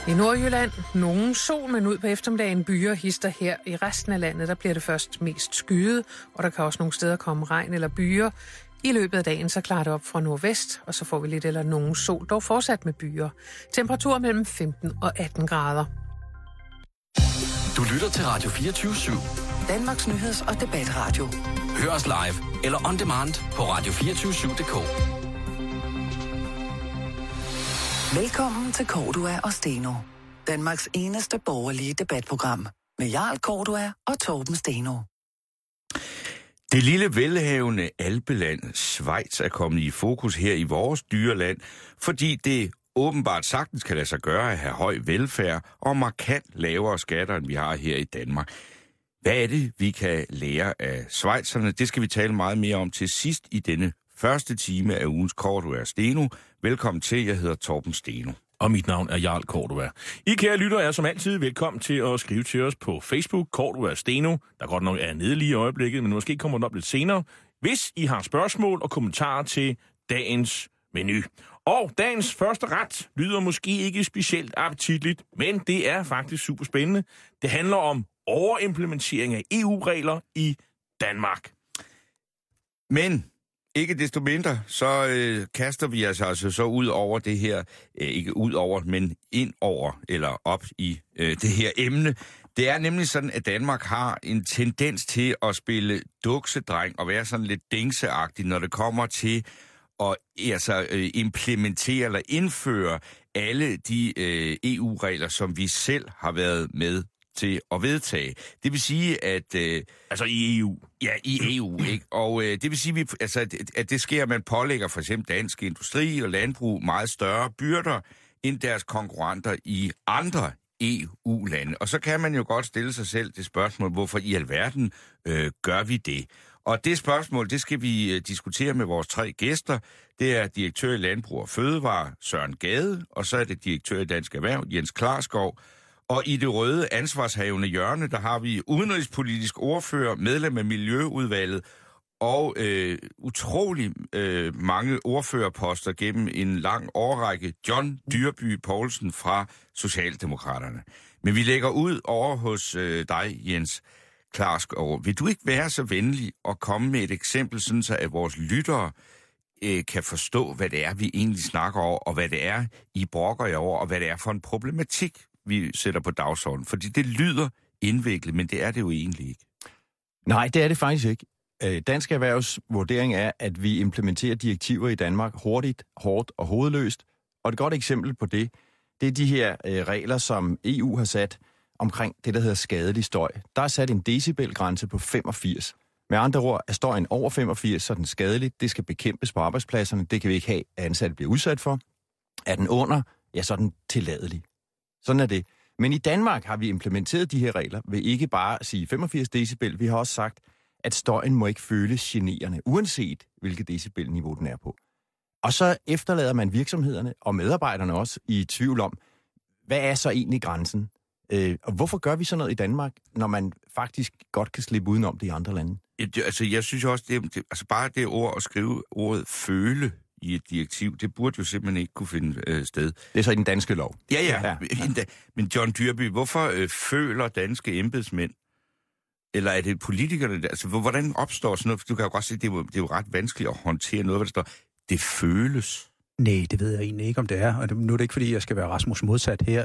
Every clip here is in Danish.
I Nordjylland nogen sol, men ud på eftermiddagen byer hister her. I resten af landet der bliver det først mest skyet, og der kan også nogle steder komme regn eller byer. I løbet af dagen så klarer det op fra nordvest, og så får vi lidt eller nogen sol, dog fortsat med byer. Temperatur mellem 15 og 18 grader. Du lytter til Radio 24/7. Danmarks nyheds- og debatradio. Hør os live eller on demand på radio247.dk. Velkommen til Cordua og Steno. Danmarks eneste borgerlige debatprogram. Med Jarl Cordua og Torben Steno. Det lille velhavende alpeland Schweiz er kommet i fokus her i vores dyreland, fordi det åbenbart sagtens kan lade sig gøre at have høj velfærd og markant lavere skatter, end vi har her i Danmark. Hvad er det, vi kan lære af schweizerne? Det skal vi tale meget mere om til sidst i denne første time af ugens Cordua og Steno. Velkommen til, jeg hedder Torben Steno. Og mit navn er Jarl Cordua. I kære lytter er som altid velkommen til at skrive til os på Facebook, Cordua og Steno, der godt nok er nede lige i øjeblikket, men måske kommer den op lidt senere, hvis I har spørgsmål og kommentarer til dagens menu. Og dagens første ret lyder måske ikke specielt appetitligt, men det er faktisk super spændende. Det handler om overimplementering af EU-regler i Danmark. Men ikke desto mindre, så kaster vi os altså så ud over det her, ikke ud over, men ind over, eller op i det her emne. Det er nemlig sådan, at Danmark har en tendens til at spille duksedreng og være sådan lidt dingseagtig, når det kommer til at implementere eller indføre alle de EU-regler, som vi selv har været med til at vedtage. Det vil sige, at altså i EU. Ja, i EU, ikke? Og det vil sige, at det sker, at man pålægger for eksempel dansk industri og landbrug meget større byrder end deres konkurrenter i andre EU-lande. Og så kan man jo godt stille sig selv det spørgsmål, hvorfor i alverden gør vi det? Og det spørgsmål, det skal vi diskutere med vores tre gæster. Det er direktør i Landbrug og Fødevare, Søren Gade, og så er det direktør i Dansk Erhverv, Jens Klarskov. Og i det røde ansvarshavende hjørne, der har vi udenrigspolitisk ordfører, medlem af Miljøudvalget og utrolig mange ordførerposter gennem en lang årrække, John Dyrby Poulsen fra Socialdemokraterne. Men vi lægger ud over hos dig, Jens Klarskov. Vil du ikke være så venlig at komme med et eksempel, sådan så at vores lyttere kan forstå, hvad det er, vi egentlig snakker over, og hvad det er, I brokker jer over, og hvad det er for en problematik, vi sætter på dagsordenen? Fordi det lyder indviklet, men det er det jo egentlig ikke. Nej, det er det faktisk ikke. Dansk Erhvervs vurdering er, at vi implementerer direktiver i Danmark hurtigt, hårdt og hovedløst. Og et godt eksempel på det, det er de her regler, som EU har sat omkring det, der hedder skadelig støj. Der er sat en decibelgrænse på 85. Med andre ord, er støjen over 85, så er den skadelig. Det skal bekæmpes på arbejdspladserne. Det kan vi ikke have, at ansatte bliver udsat for. Er den under, ja, så er den tilladelig. Sådan er det. Men i Danmark har vi implementeret de her regler ved ikke bare at sige 85 decibel. Vi har også sagt, at støjen må ikke føles generende, uanset hvilket decibelniveau den er på. Og så efterlader man virksomhederne og medarbejderne også i tvivl om, hvad er så egentlig grænsen? Og hvorfor gør vi sådan noget i Danmark, når man faktisk godt kan slippe udenom det i andre lande? Jeg synes også, bare det ord at skrive ordet føle i et direktiv, det burde jo simpelthen ikke kunne finde sted. Det er så i den danske lov. Ja. Men John Dyrby, hvorfor føler danske embedsmænd, eller er det politikerne, altså hvordan opstår sådan noget? Du kan jo godt se, det er jo ret vanskeligt at håndtere noget, hvad der står. Det føles. Nej, det ved jeg egentlig ikke, om det er. Og nu er det ikke, fordi jeg skal være Rasmus modsat her.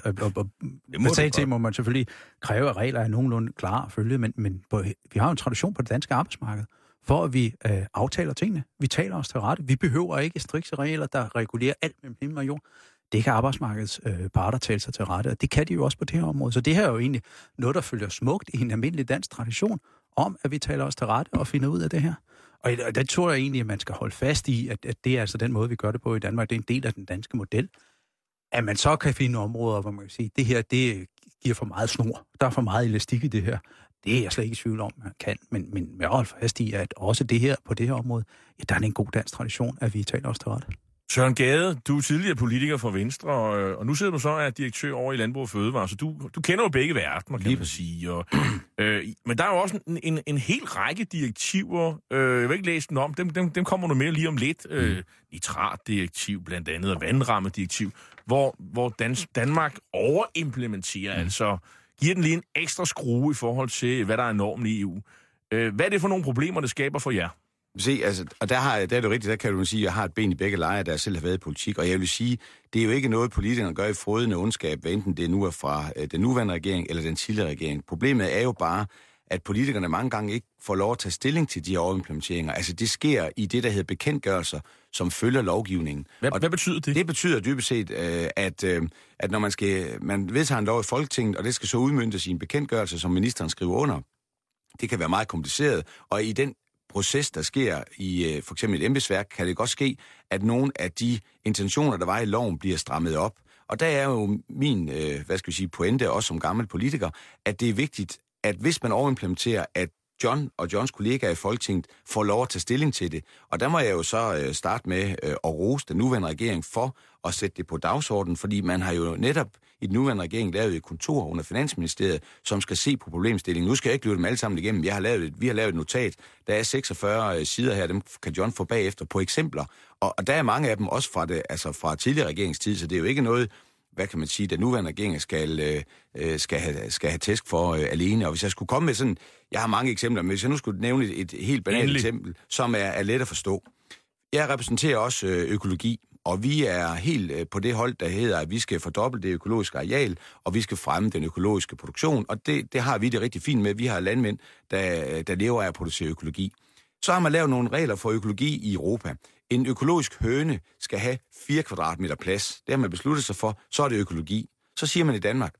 Og må man selvfølgelig kræve, at regler er nogenlunde klare at følge, men vi har jo en tradition på det danske arbejdsmarked, for at vi aftaler tingene. Vi taler os til rette. Vi behøver ikke strikse regler, der regulerer alt mellem himmel og jord. Det kan arbejdsmarkedets parter tale sig til rette, og det kan de jo også på det her område. Så det her er jo egentlig noget, der følger smukt i en almindelig dansk tradition, om at vi taler os til rette og finder ud af det her. Og der tror jeg egentlig, at man skal holde fast i, at det er altså den måde, vi gør det på i Danmark. Det er en del af den danske model. At man så kan finde områder, hvor man kan sige, at det her, det giver for meget snor. Der er for meget elastik i det her. Det er jeg slet ikke i tvivl om, man kan. Men jeg holder fast i, at også det her, på det her område, ja, der er en god dansk tradition, at vi taler os til rette. Søren Gade, du er tidligere politiker for Venstre, og nu sidder du så og er direktør over i Landbrug og Fødevare, så du kender jo begge verdener, kan man sige. Og, men der er jo også en hel række direktiver, jeg vil ikke læse dem om, dem kommer du med lige om lidt. Nitratdirektiv blandt andet, og vandrammedirektiv, hvor Danmark overimplementerer, altså giver den lige en ekstra skrue i forhold til, hvad der er normen i EU. Hvad er det for nogle problemer, det skaber for jer? Se, altså, og der er det rigtigt, der kan du sige, at jeg har et ben i begge lejre, der selv har været i politik, og jeg vil sige, det er jo ikke noget, politikerne gør i frådende ondskab, hvad enten det nu er fra den nuværende regering eller den tidligere regering. Problemet er jo bare, at politikerne mange gange ikke får lov at tage stilling til de her overimplementeringer. Altså, det sker i det, der hedder bekendtgørelser, som følger lovgivningen. Hvad betyder det? Det betyder dybest set, at når man vedtager en lov i Folketinget, og det skal så udmøntes i en bekendtgørelse, som ministeren skriver under, det kan være meget kompliceret, og i den proces, der sker i for eksempel et embedsværk, kan det godt ske, at nogle af de intentioner, der var i loven, bliver strammet op. Og der er jo min, pointe, også som gammel politiker, at det er vigtigt, at hvis man overimplementerer, at John og Johns kollegaer i Folketinget får lov at tage stilling til det. Og der må jeg jo så starte med at rose den nuværende regering for at sætte det på dagsordenen, fordi man har jo netop i den nuværende regering lavet et kontor under Finansministeriet, som skal se på problemstillingen. Nu skal jeg ikke løbe dem alle sammen igennem. Vi har lavet et notat. Der er 46 sider her, dem kan John få bagefter på eksempler. Og der er mange af dem også fra tidligere regeringstid, så det er jo ikke noget, hvad kan man sige, den nuværende regering skal have tæsk for alene. Og hvis jeg skulle komme med sådan, jeg har mange eksempler, men hvis jeg nu skulle nævne et helt banalt eksempel, som er let at forstå. Jeg repræsenterer også økologi, og vi er helt på det hold, der hedder, at vi skal fordoble det økologiske areal, og vi skal fremme den økologiske produktion, og det har vi det rigtig fint med. Vi har landmænd, der lever af at producere økologi. Så har man lavet nogle regler for økologi i Europa. En økologisk høne skal have 4 kvadratmeter plads. Det har man besluttet sig for, så er det økologi. Så siger man i Danmark,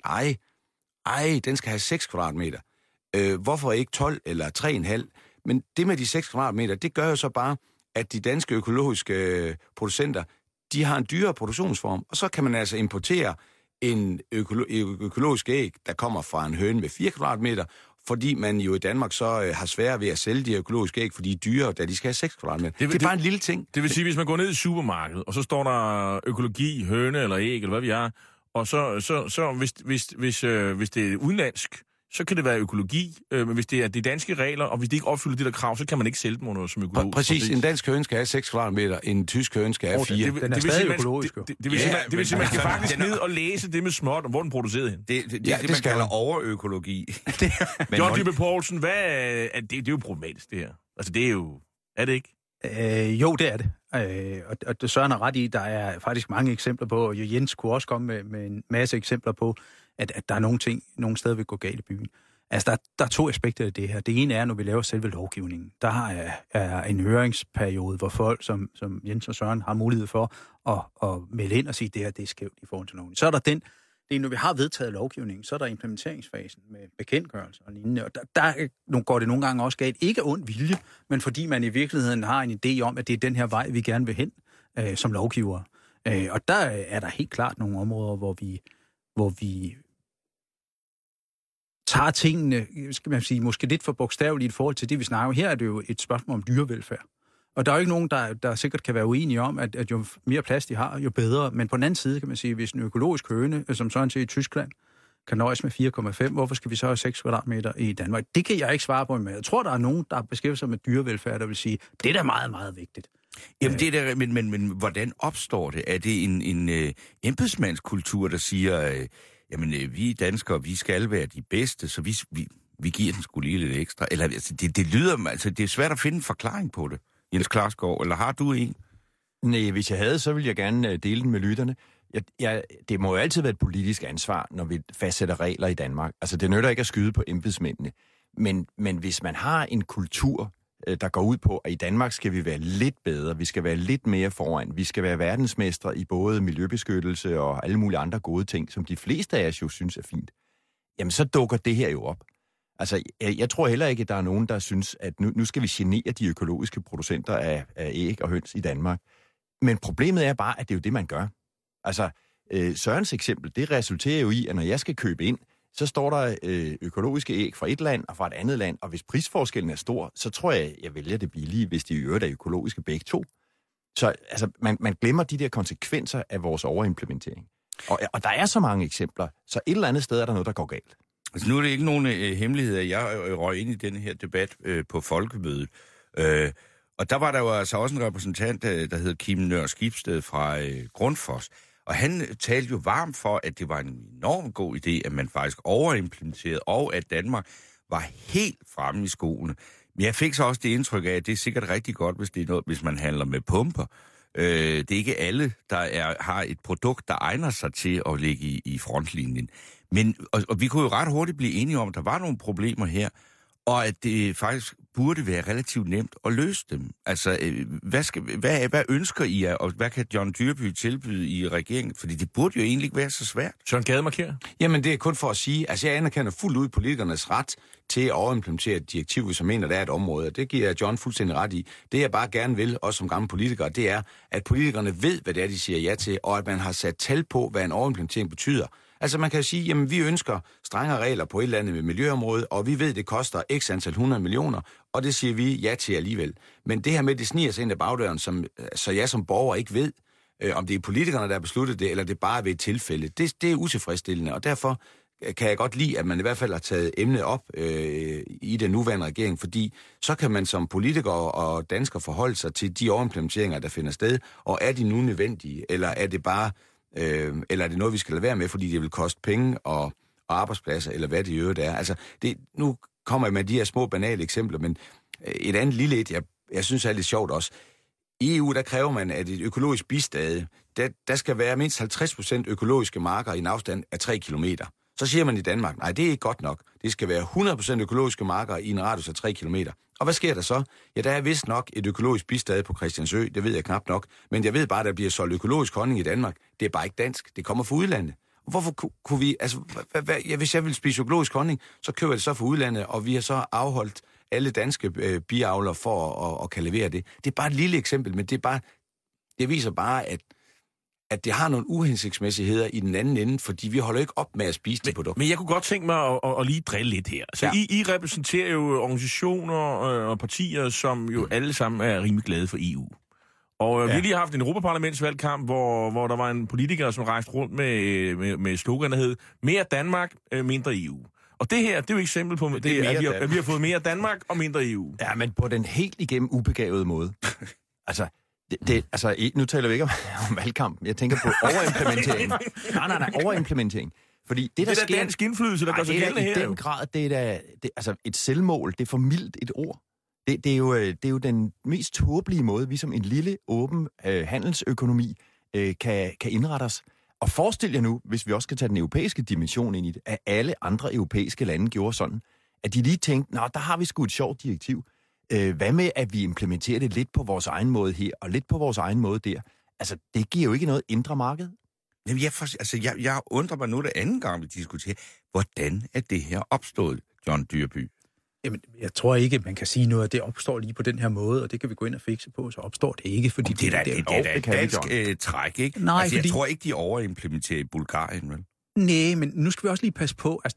ej, den skal have 6 kvadratmeter. Hvorfor ikke 12 eller 3,5? Men det med de 6 kvadratmeter, det gør jo så bare, at de danske økologiske producenter, de har en dyrere produktionsform, og så kan man altså importere en økologisk æg, der kommer fra en høne med 4 kvadratmeter, fordi man jo i Danmark så har svært ved at sælge de økologiske æg, fordi de er dyre, da de skal have 6 kvadratmeter. Det er bare en lille ting. Det vil sige, hvis man går ned i supermarkedet, og så står der økologi, høne eller æg, eller hvad vi er, og så hvis det er udenlandsk, så kan det være økologi, men hvis det er de danske regler, og hvis det ikke opfylder de der krav, så kan man ikke sælge dem under som økologisk. Præcis, en dansk høne skal have 6 kvadratmeter, en tysk høne skal have 4. Den er stadig økologisk. Det vil sige, man skal faktisk ned og læse det med småt, og hvor den producerede hen. Det man kalder overøkologi. John Dybøl Poulsen, det er jo problematisk, det her. Altså, det er jo... Er det ikke? Jo, det er det. Og Søren har ret i, der er faktisk mange eksempler på, og Jens kunne også komme med en masse eksempler på, at der er nogle steder, vi går galt i byen. Altså, der er 2 aspekter af det her. Det ene er, når vi laver selve lovgivningen. Der er en høringsperiode, hvor folk, som Jens og Søren, har mulighed for at melde ind og sige, at det her det er skævt i forhold til lovgivningen. Så er der når vi har vedtaget lovgivningen, så er der implementeringsfasen med bekendtgørelser og lignende. Og der går det nogle gange også galt. Ikke af ond vilje, men fordi man i virkeligheden har en idé om, at det er den her vej, vi gerne vil hen som lovgivere. Og der er der helt klart nogle områder, hvor vi tager tingene, skal man sige, måske lidt for bogstaveligt i forhold til det, vi snakker om. Her er det jo et spørgsmål om dyrevelfærd. Og der er jo ikke nogen, der sikkert kan være uenige om, at jo mere plads de har, jo bedre. Men på den anden side kan man sige, hvis en økologisk høne, som sådan set i Tyskland, kan nøjes med 4,5, hvorfor skal vi så have 6 kvadratmeter i Danmark? Det kan jeg ikke svare på, men jeg tror, der er nogen, der beskæftiger sig med dyrevelfærd, der vil sige, det er da meget, meget vigtigt. Jamen det der, men hvordan opstår det? Er det en embedsmandskultur, der siger, vi danskere, vi skal være de bedste, så vi giver den sgu lige lidt ekstra? Eller altså, det lyder, altså det er svært at finde en forklaring på det. Jens Klarsgaard, eller har du en? Nej, hvis jeg havde, så ville jeg gerne dele den med lytterne. Det må jo altid være et politisk ansvar, når vi fastsætter regler i Danmark. Altså, det nytter ikke at skyde på embedsmændene. Men hvis man har en kultur, der går ud på, at i Danmark skal vi være lidt bedre, vi skal være lidt mere foran, vi skal være verdensmestre i både miljøbeskyttelse og alle mulige andre gode ting, som de fleste af os jo synes er fint, jamen så dukker det her jo op. Altså, jeg tror heller ikke, at der er nogen, der synes, at nu skal vi genere de økologiske producenter af æg og høns i Danmark. Men problemet er bare, at det er jo det, man gør. Altså, Sørens eksempel, det resulterer jo i, at når jeg skal købe ind, så står der økologiske æg fra et land og fra et andet land, og hvis prisforskellen er stor, så tror jeg vælger det billige, hvis de i øvrigt er økologiske begge to. Så altså, man glemmer de der konsekvenser af vores overimplementering. Og der er så mange eksempler, så et eller andet sted er der noget, der går galt. Altså, nu er det ikke nogen hemmelighed, at jeg røg ind i den her debat på Folkemødet. Og der var der jo altså også en repræsentant, der hed Kim Nør Skibsted fra Grundfos. Og han talte jo varmt for, at det var en enormt god idé, at man faktisk overimplementerede, og at Danmark var helt fremme i skoene. Men jeg fik så også det indtryk af, at det er sikkert rigtig godt, hvis det er noget, hvis man handler med pumper. Det er ikke alle, der har et produkt, der egner sig til at ligge i frontlinjen. Men, og vi kunne jo ret hurtigt blive enige om, at der var nogle problemer her, og at det faktisk burde være relativt nemt at løse dem. Altså, hvad ønsker I, og hvad kan John Dyrby tilbyde i regeringen? Fordi det burde jo egentlig ikke være så svært. Søren Gade markerer. Jamen, det er kun for at sige, altså jeg anerkender fuldt ud politikernes ret til at overimplementere et direktiv, hvis man mener, der er et område. Det giver John fuldstændig ret i. Det jeg bare gerne vil, også som gamle politikere, det er, at politikerne ved, hvad det er, de siger ja til, og at man har sat tal på, hvad en overimplementering betyder. Altså man kan jo sige, jamen vi ønsker strengere regler på et eller andet miljøområde, og vi ved, det koster x antal 100 millioner, og det siger vi ja til alligevel. Men det her med, det sniger sig ind ad bagdøren, så jeg som borger ikke ved, om det er politikerne, der har besluttet det, eller det bare er ved et tilfælde, det er utilfredsstillende, og derfor kan jeg godt lide, at man i hvert fald har taget emnet op i den nuværende regering, fordi så kan man som politiker og dansker forholde sig til de overimplementeringer, der finder sted, og er de nu nødvendige, eller er det bare eller er det noget, vi skal lade være med, fordi det vil koste penge og arbejdspladser, eller hvad det i øvrigt er. Altså, nu kommer jeg med de her små, banale eksempler, men et andet lille et, jeg synes er lidt sjovt også. I EU, der kræver man, at et økologisk bistade, der skal være mindst 50% økologiske marker i en afstand af 3 kilometer. Så siger man i Danmark, nej, det er ikke godt nok. Det skal være 100% økologiske marker i en radius af 3 kilometer. Og hvad sker der så? Ja, der er vist nok et økologisk bistade på Christiansø, det ved jeg knap nok, men jeg ved bare, at der bliver solgt økologisk honning i Danmark. Det er bare ikke dansk, det kommer fra udlandet. Hvorfor kunne vi, altså, hvis jeg vil spise økologisk honning, så køber jeg det så fra udlandet, og vi har så afholdt alle danske biavlere for at kan levere det. Det er bare et lille eksempel, men det viser bare, at det har nogle uhensigtsmæssigheder i den anden ende, fordi vi holder ikke op med at spise det produkt. Men jeg kunne godt tænke mig at lige drille lidt her. Så ja. I repræsenterer jo organisationer og partier, som jo alle sammen er rimelig glade for EU. Og vi har lige haft en europaparlamentsvalgkamp, hvor der var en politiker, som rejste rundt med slogan, der hed mere Danmark, mindre EU. Og det her, det er jo et eksempel på, at vi har fået mere Danmark og mindre EU. Ja, men på den helt igennem ubegavede måde. Nu taler vi ikke om valgkamp. Jeg tænker på overimplementering. Nej, overimplementering. Fordi det der sker, dansk indflydelse, der gør sig gældende her. I den grad, det er et selvmål, det er for mildt et ord. Det er jo den mest tåbelige måde, vi som en lille, åben handelsøkonomi kan indrette os. Og forestil jer nu, hvis vi også skal tage den europæiske dimension ind i det, at alle andre europæiske lande gjorde sådan, at de lige tænkte, der har vi sgu et sjovt direktiv. Hvad med, at vi implementerer det lidt på vores egen måde her, og lidt på vores egen måde der? Altså, det giver jo ikke noget indre marked. Jamen, jeg undrer mig nu det anden gang, vi diskuterer, hvordan er det her opstået, John Dyrby? Jamen, jeg tror ikke, man kan sige noget, at det opstår lige på den her måde, og det kan vi gå ind og fikse på, så opstår det ikke, fordi det er da et dansk træk, ikke? Nej, altså, jeg tror ikke, de overimplementerer i Bulgarien, vel? Nej, men nu skal vi også lige passe på, altså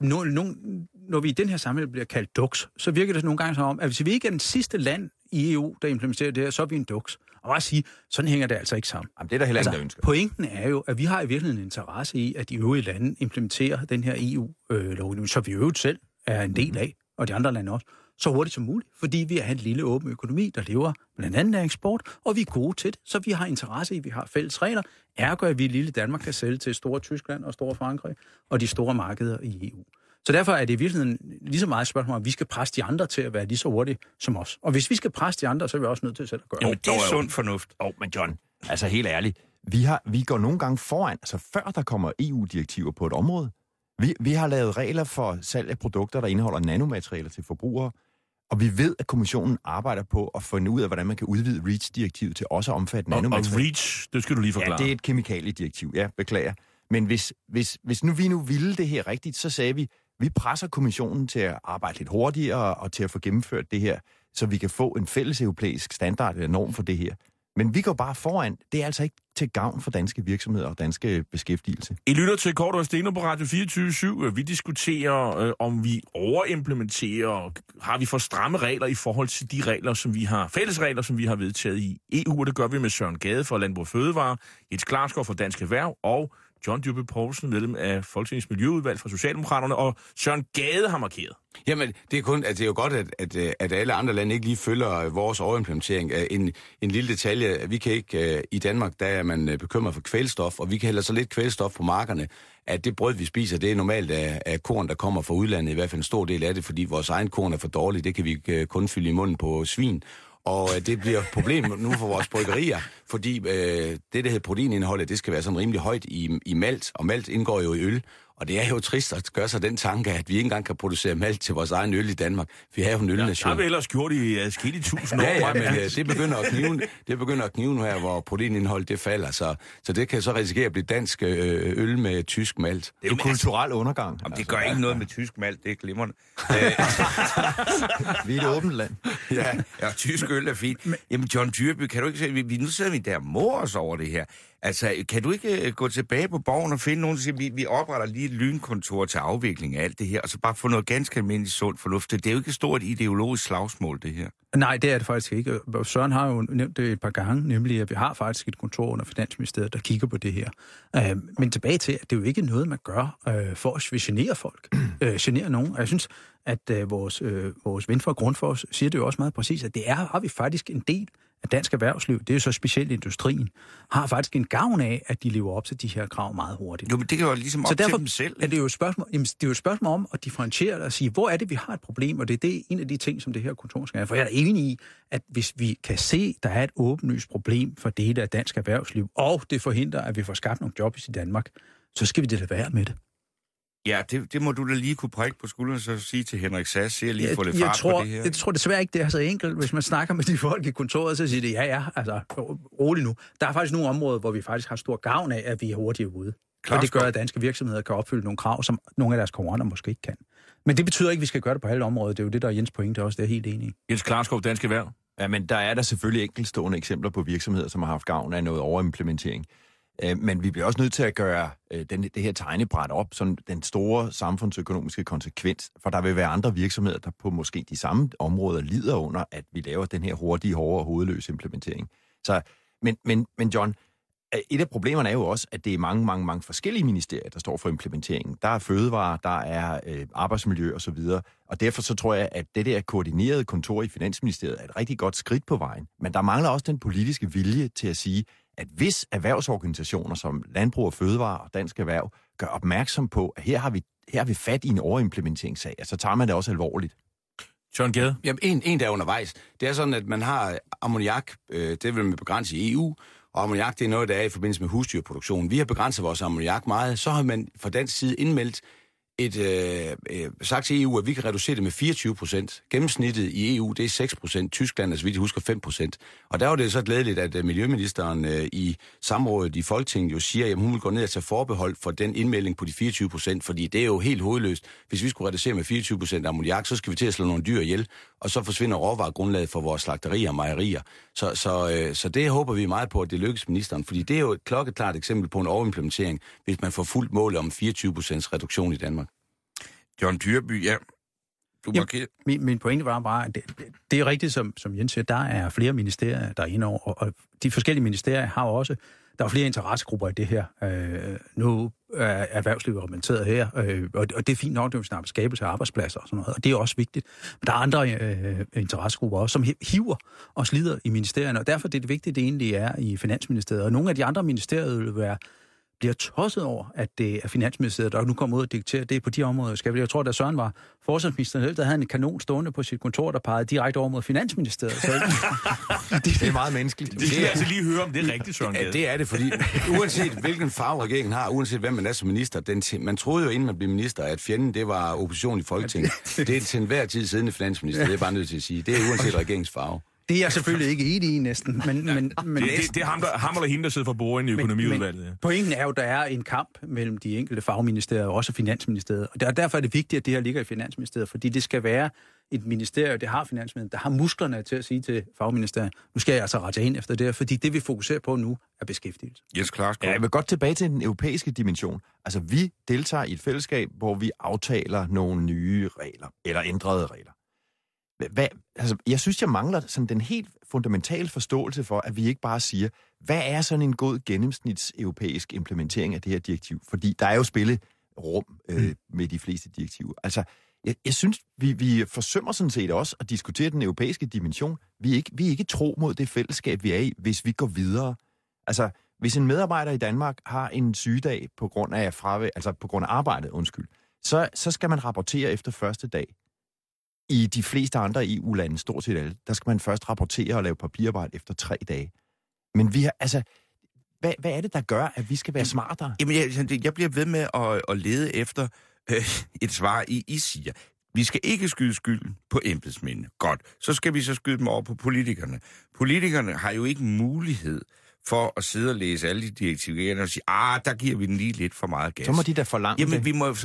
når vi i den her sammenhæng bliver kaldt duks, så virker det nogle gange som om, at hvis vi ikke er den sidste land i EU, der implementerer det her, så er vi en duks. Og bare sige, sådan hænger det altså ikke sammen. Jamen, det er der heller ikke, der ønsker. Pointen er jo, at vi har i virkeligheden en interesse i, at de øvrige lande implementerer den her EU-lovgivning, så vi øvrigt selv er en del af, og de andre lande også, så hurtigt som muligt, fordi vi er en lille åben økonomi, der lever blandt andet af eksport, og vi er gode til det, så vi har interesse i, at vi har fælles regler, ergo at vi i lille Danmark kan sælge til store Tyskland og store Frankrig og de store markeder i EU. Så derfor er det i virkeligheden lige så meget et spørgsmål, at vi skal presse de andre til at være lige så hurtige som os. Og hvis vi skal presse de andre, så er vi også nødt til selv at gøre det. Jo, det er sund fornuft. Men John, altså helt ærligt, vi går nogle gange foran, altså før der kommer EU-direktiver på et område. Vi har lavet regler for salg af produkter, der indeholder nanomaterialer til forbrugere, og vi ved, at kommissionen arbejder på at finde ud af, hvordan man kan udvide REACH-direktivet til også at omfatte nanomaterialer. Og REACH, det skal du lige forklare. Ja, det er et kemikaliedirektiv, ja, beklager. Men hvis nu vi ville det her rigtigt, så sagde vi presser kommissionen til at arbejde lidt hurtigere og til at få gennemført det her, så vi kan få en fælles europæisk standard eller norm for det her. Men vi går bare foran. Det er altså ikke til gavn for danske virksomheder og danske beskæftigelse. I lytter til Kort og Steno på Radio 24/7. Vi diskuterer, om vi overimplementerer. Har vi for stramme regler i forhold til de regler, som vi har, fælles regler, som vi har vedtaget i EU, og det gør vi med Søren Gade fra Landbrug og Fødevare, Jens Klarsgaard fra Dansk Erhverv og John Dyrby Paulsen, medlem af Folketingets Miljøudvalg fra Socialdemokraterne, og Søren Gade har markeret. Jamen, det er jo godt, at alle andre lande ikke lige følger vores overimplementering. En lille detalje, vi kan ikke, i Danmark, der er man bekymret for kvælstof, og vi kan hælde så lidt kvælstof på markerne, at det brød, vi spiser, det er normalt af korn, der kommer fra udlandet, i hvert fald en stor del af det, fordi vores egen korn er for dårlig, det kan vi kun fylde i munden på svin. Og det bliver et problem nu for vores bryggerier, fordi det, der hedder proteinindholdet, det skal være sådan rimelig højt i malt, og malt indgår jo i øl. Og det er jo trist at gøre sig den tanke, at vi ikke engang kan producere malt til vores egen øl i Danmark. Vi har jo en ølnation. Ja, det har vi ellers gjort i adskillige tusind år. Ja, men det begynder at knive nu her, hvor proteinindholdet det falder. Så det kan så risikere at blive dansk øl med tysk malt. Det er jo kulturel undergang. Jamen, det gør ikke noget med tysk malt, det er glimrende. Vi er et åbent land. Ja, tysk øl er fint. Jamen, John Dyrby, kan du ikke se, nu sidder vi der og morer os over det her. Altså, kan du ikke gå tilbage på Borgen og finde nogen, der siger, vi opretter lige et lynkontor til afvikling af alt det her, og så bare få noget ganske almindeligt sund fornuft. Det er jo ikke et stort ideologisk slagsmål, det her. Nej, det er det faktisk ikke. Søren har jo nævnt det et par gange, nemlig at vi har faktisk et kontor under Finansministeriet, der kigger på det her. Men tilbage til, at det er jo ikke noget, man gør for at genere folk. Genere nogen. Og jeg synes, at vores ven fra Grundfos siger det jo også meget præcis, at det har vi faktisk en del af dansk erhvervsliv, det er jo så specielt industrien, har faktisk en gavn af, at de lever op til de her krav meget hurtigt. Jo, men det kan jo ligesom op til dem selv. Er det jo et spørgsmål, det er jo et spørgsmål om at differentiere og sige, hvor er det, vi har et problem, og det er en af de ting, som det her kontor skal have. For jeg er enig i, at hvis vi kan se, der er et åbenlyst problem for dele af dansk erhvervsliv, og det forhindrer, at vi får skabt nogle jobs i Danmark, så skal vi det da være med det. Ja, det må du da lige kunne prikke på skulderen, så sige til Henrik Sass, se at lige få lidt fart på det her. Jeg tror desværre ikke, det er så enkelt. Hvis man snakker med de folk i kontoret, så siger det, altså rolig nu. Der er faktisk nogle områder, hvor vi faktisk har stor gavn af, at vi er hurtigere ude. Og det gør, at danske virksomheder kan opfylde nogle krav, som nogle af deres konkurrenter måske ikke kan. Men det betyder ikke, at vi skal gøre det på alle områder. Det er jo det, der er Jens pointe også, det er helt enig i. Jens Klarsgaard, Dansk Erhverv. Ja, men der er der selvfølgelig enkeltstående eksempler på virksomheder, som har haft gavn af noget overimplementering. Men vi bliver også nødt til at gøre det her tegnebræt op, sådan den store samfundsøkonomiske konsekvens, for der vil være andre virksomheder, der på måske de samme områder lider under, at vi laver den her hurtige, hårde og hovedløse implementering. Så, men John, et af problemerne er jo også, at det er mange forskellige ministerier, der står for implementeringen. Der er fødevare, der er arbejdsmiljø osv., og derfor så tror jeg, at det der koordinerede kontor i Finansministeriet er et rigtig godt skridt på vejen. Men der mangler også den politiske vilje til at sige, at hvis erhvervsorganisationer som Landbrug og Fødevare og Dansk Erhverv gør opmærksom på, at her har vi fat i en overimplementeringssag, så tager man det også alvorligt. Søren Gade? Jamen, en der er undervejs. Det er sådan, at man har ammoniak, det er vel med begrænset i EU, og ammoniak, det er noget, der er i forbindelse med husdyrproduktion. Vi har begrænset vores ammoniak meget, så har man fra dansk side indmeldt sagt til EU, at vi kan reducere det med 24%. Gennemsnittet i EU, det er 6%. Tyskland er, så vidt jeg husker, 5%. Og der var det så glædeligt, at miljøministeren i samrådet i Folketinget jo siger, at hun vil gå ned og tage forbehold for den indmelding på de 24%, fordi det er jo helt hovedløst. Hvis vi skulle reducere med 24% ammoniak, så skal vi til at slå nogle dyr ihjel, og så forsvinder råvaregrundlaget for vores slagterier og mejerier. Så det håber vi meget på, at det lykkes ministeren, fordi det er jo et klokkeklart eksempel på en overimplementering, hvis man får fuldt mål om 24% reduktion i Danmark. John Dyrby, ja. Min pointe var bare, at det er rigtigt, som Jens siger, der er flere ministerier, der er inde over, og de forskellige ministerier har også, der er flere interessegrupper i det her. Nu er erhvervslivet repræsenteret her, og det er fint nok, det er jo snart skabelse af arbejdspladser og sådan noget, og det er også vigtigt. Men der er andre interessegrupper også, som hiver og slider i ministerierne, og derfor er det vigtigt, det egentlig er i Finansministeriet. Og nogle af de andre ministerier bliver tosset over, at det er Finansministeriet, der nu kommer ud og dikterer det på de områder. Jeg tror, da Søren var forsvarsminister, der havde en kanon stående på sit kontor, der pegede direkte over mod Finansministeriet. Så det er meget menneskeligt. Det skal jeg altså lige høre, om det er rigtigt, Søren. Ja, det er det, fordi uanset hvilken farve regeringen har, uanset hvem man er som minister, man troede jo, inden man blev minister, at fjenden, det var opposition i Folketinget. Det er til enhver tid siddende finansminister, det er bare nødt til at sige. Det er uanset regeringens farve. Det er jeg selvfølgelig ikke enig i næsten, men det er ham eller hende, der sidder for bordenden i økonomiudvalget. Men pointen er jo, at der er en kamp mellem de enkelte fagministerier og også Finansministeriet. Og derfor er det vigtigt, at det her ligger i Finansministeriet, fordi det skal være et ministerie, det har Finansministeriet, der har musklerne til at sige til fagministeriet, nu skal jeg altså rette ind efter det her, fordi det, vi fokuserer på nu, er beskæftigelse. Yes, klar. Ja, jeg vil godt tilbage til den europæiske dimension. Altså, vi deltager i et fællesskab, hvor vi aftaler nogle nye regler, eller ændrede regler. Jeg synes, jeg mangler sådan den helt fundamentale forståelse for, at vi ikke bare siger, hvad er sådan en god gennemsnitseuropæisk implementering af det her direktiv? Fordi der er jo spillerum med de fleste direktiver. Altså, jeg synes, vi forsømmer sådan set også at diskutere den europæiske dimension. Vi er ikke tro mod det fællesskab, vi er i, hvis vi går videre. Altså, hvis en medarbejder i Danmark har en sygedag på grund af på grund af arbejdet, så skal man rapportere efter første dag. I de fleste andre EU-lande, stort set alle, der skal man først rapportere og lave papirarbejde efter 3 dage. Men vi har, altså, hvad er det, der gør, at vi skal være smartere? Jamen, jeg bliver ved med at lede efter et svar, I siger. Vi skal ikke skyde skylden på embedsmændene. Godt, så skal vi så skyde dem over på politikerne. Politikerne har jo ikke mulighed for at sidde og læse alle de direktiver og sige, der giver vi den lige lidt for meget gas. Så må de da forlange Jamen, det. vi må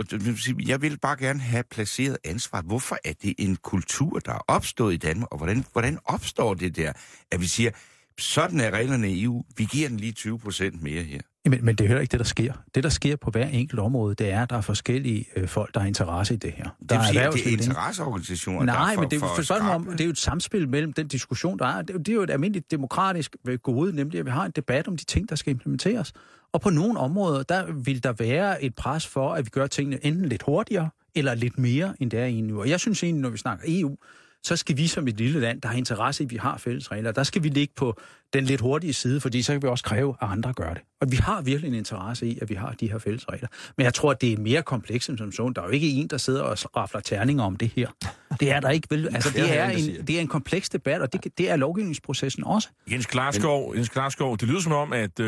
jeg vil bare gerne have placeret ansvar. Hvorfor er det en kultur, der er opstået i Danmark, og hvordan opstår det der, at vi siger, sådan er reglerne i EU, vi giver den lige 20% mere her? Men det er heller ikke det, der sker. Det, der sker på hver enkelt område, det er, at der er forskellige folk, der har interesse i det her. Det vil sige, at det er interesseorganisationer, nej, der men det er jo et samspil mellem den diskussion, der er. Det er jo et almindeligt demokratisk gode, nemlig at vi har en debat om de ting, der skal implementeres. Og på nogle områder, der vil der være et pres for, at vi gør tingene enten lidt hurtigere, eller lidt mere, end det er egentlig. Og jeg synes egentlig, når vi snakker EU, så skal vi som et lille land, der har interesse i, at vi har fælles regler, der skal vi ligge på den lidt hurtige side, fordi så kan vi også kræve, at andre gør det. Og vi har virkelig en interesse i, at vi har de her fælles regler. Men jeg tror, at det er mere komplekst end som sådan. Der er jo ikke en, der sidder og rafler terninger om det her. Det er der ikke, vel? Altså, det er en kompleks debat, og det er lovgivningsprocessen også. Jens Klarskov, det lyder som om, at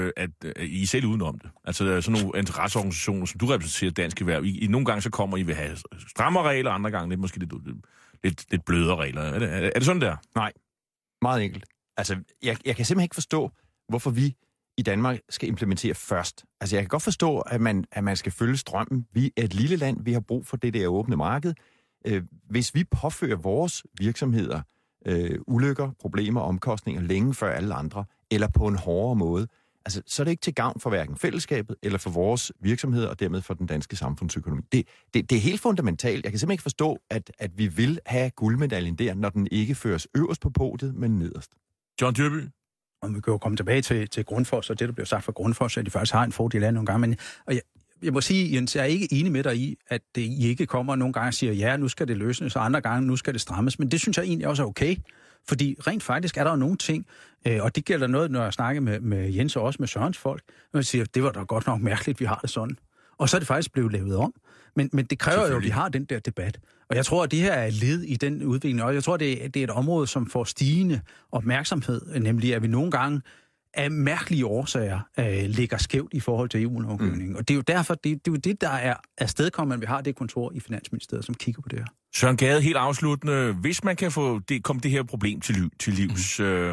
I selv udenom det. Altså sådan nogle interesseorganisationer, som du repræsenterer Dansk Erhverv. I nogle gange så kommer I vil have strammere regler, andre gange lidt måske lidt blødere regler. Er det sådan der? Nej, meget enkelt. Altså, jeg kan simpelthen ikke forstå, hvorfor vi i Danmark skal implementere først. Altså, jeg kan godt forstå, at man skal følge strømmen. Vi er et lille land, vi har brug for det der åbne marked. Hvis vi påfører vores virksomheder ulykker, problemer, omkostninger længe før alle andre, eller på en hårdere måde, altså, så er det ikke til gavn for hverken fællesskabet eller for vores virksomheder, og dermed for den danske samfundsøkonomi. Det er helt fundamentalt. Jeg kan simpelthen ikke forstå, at vi vil have guldmedaljen der, når den ikke føres øverst på podiet, men nederst. John Dyrby? Og vi kan jo komme tilbage til Grundfos, og det, der bliver sagt for Grundfos, at de faktisk har en fordel af nogle gange. Men jeg må sige, Jens, jeg er ikke enig med dig i, at I ikke kommer nogle gange og siger, ja, nu skal det løsnes, og andre gange, nu skal det strammes. Men det synes jeg egentlig også er okay. Fordi rent faktisk er der jo nogle ting, og det gælder noget, når jeg snakker med Jens og også med Sørens folk, man siger, det var da godt nok mærkeligt, vi har det sådan. Og så er det faktisk blevet lavet om. Men det kræver jo, at vi har den der debat. Og jeg tror, at det her er et led i den udvikling. Og jeg tror, det er et område, som får stigende opmærksomhed, nemlig at vi nogle gange af mærkelige årsager ligger skævt i forhold til EU-lovgivningen. Og det er jo derfor, det er jo det, der er afstedkommet, at vi har det kontor i Finansministeriet, som kigger på det her. Søren Gade, helt afsluttende. Hvis man kan komme det her problem til livs,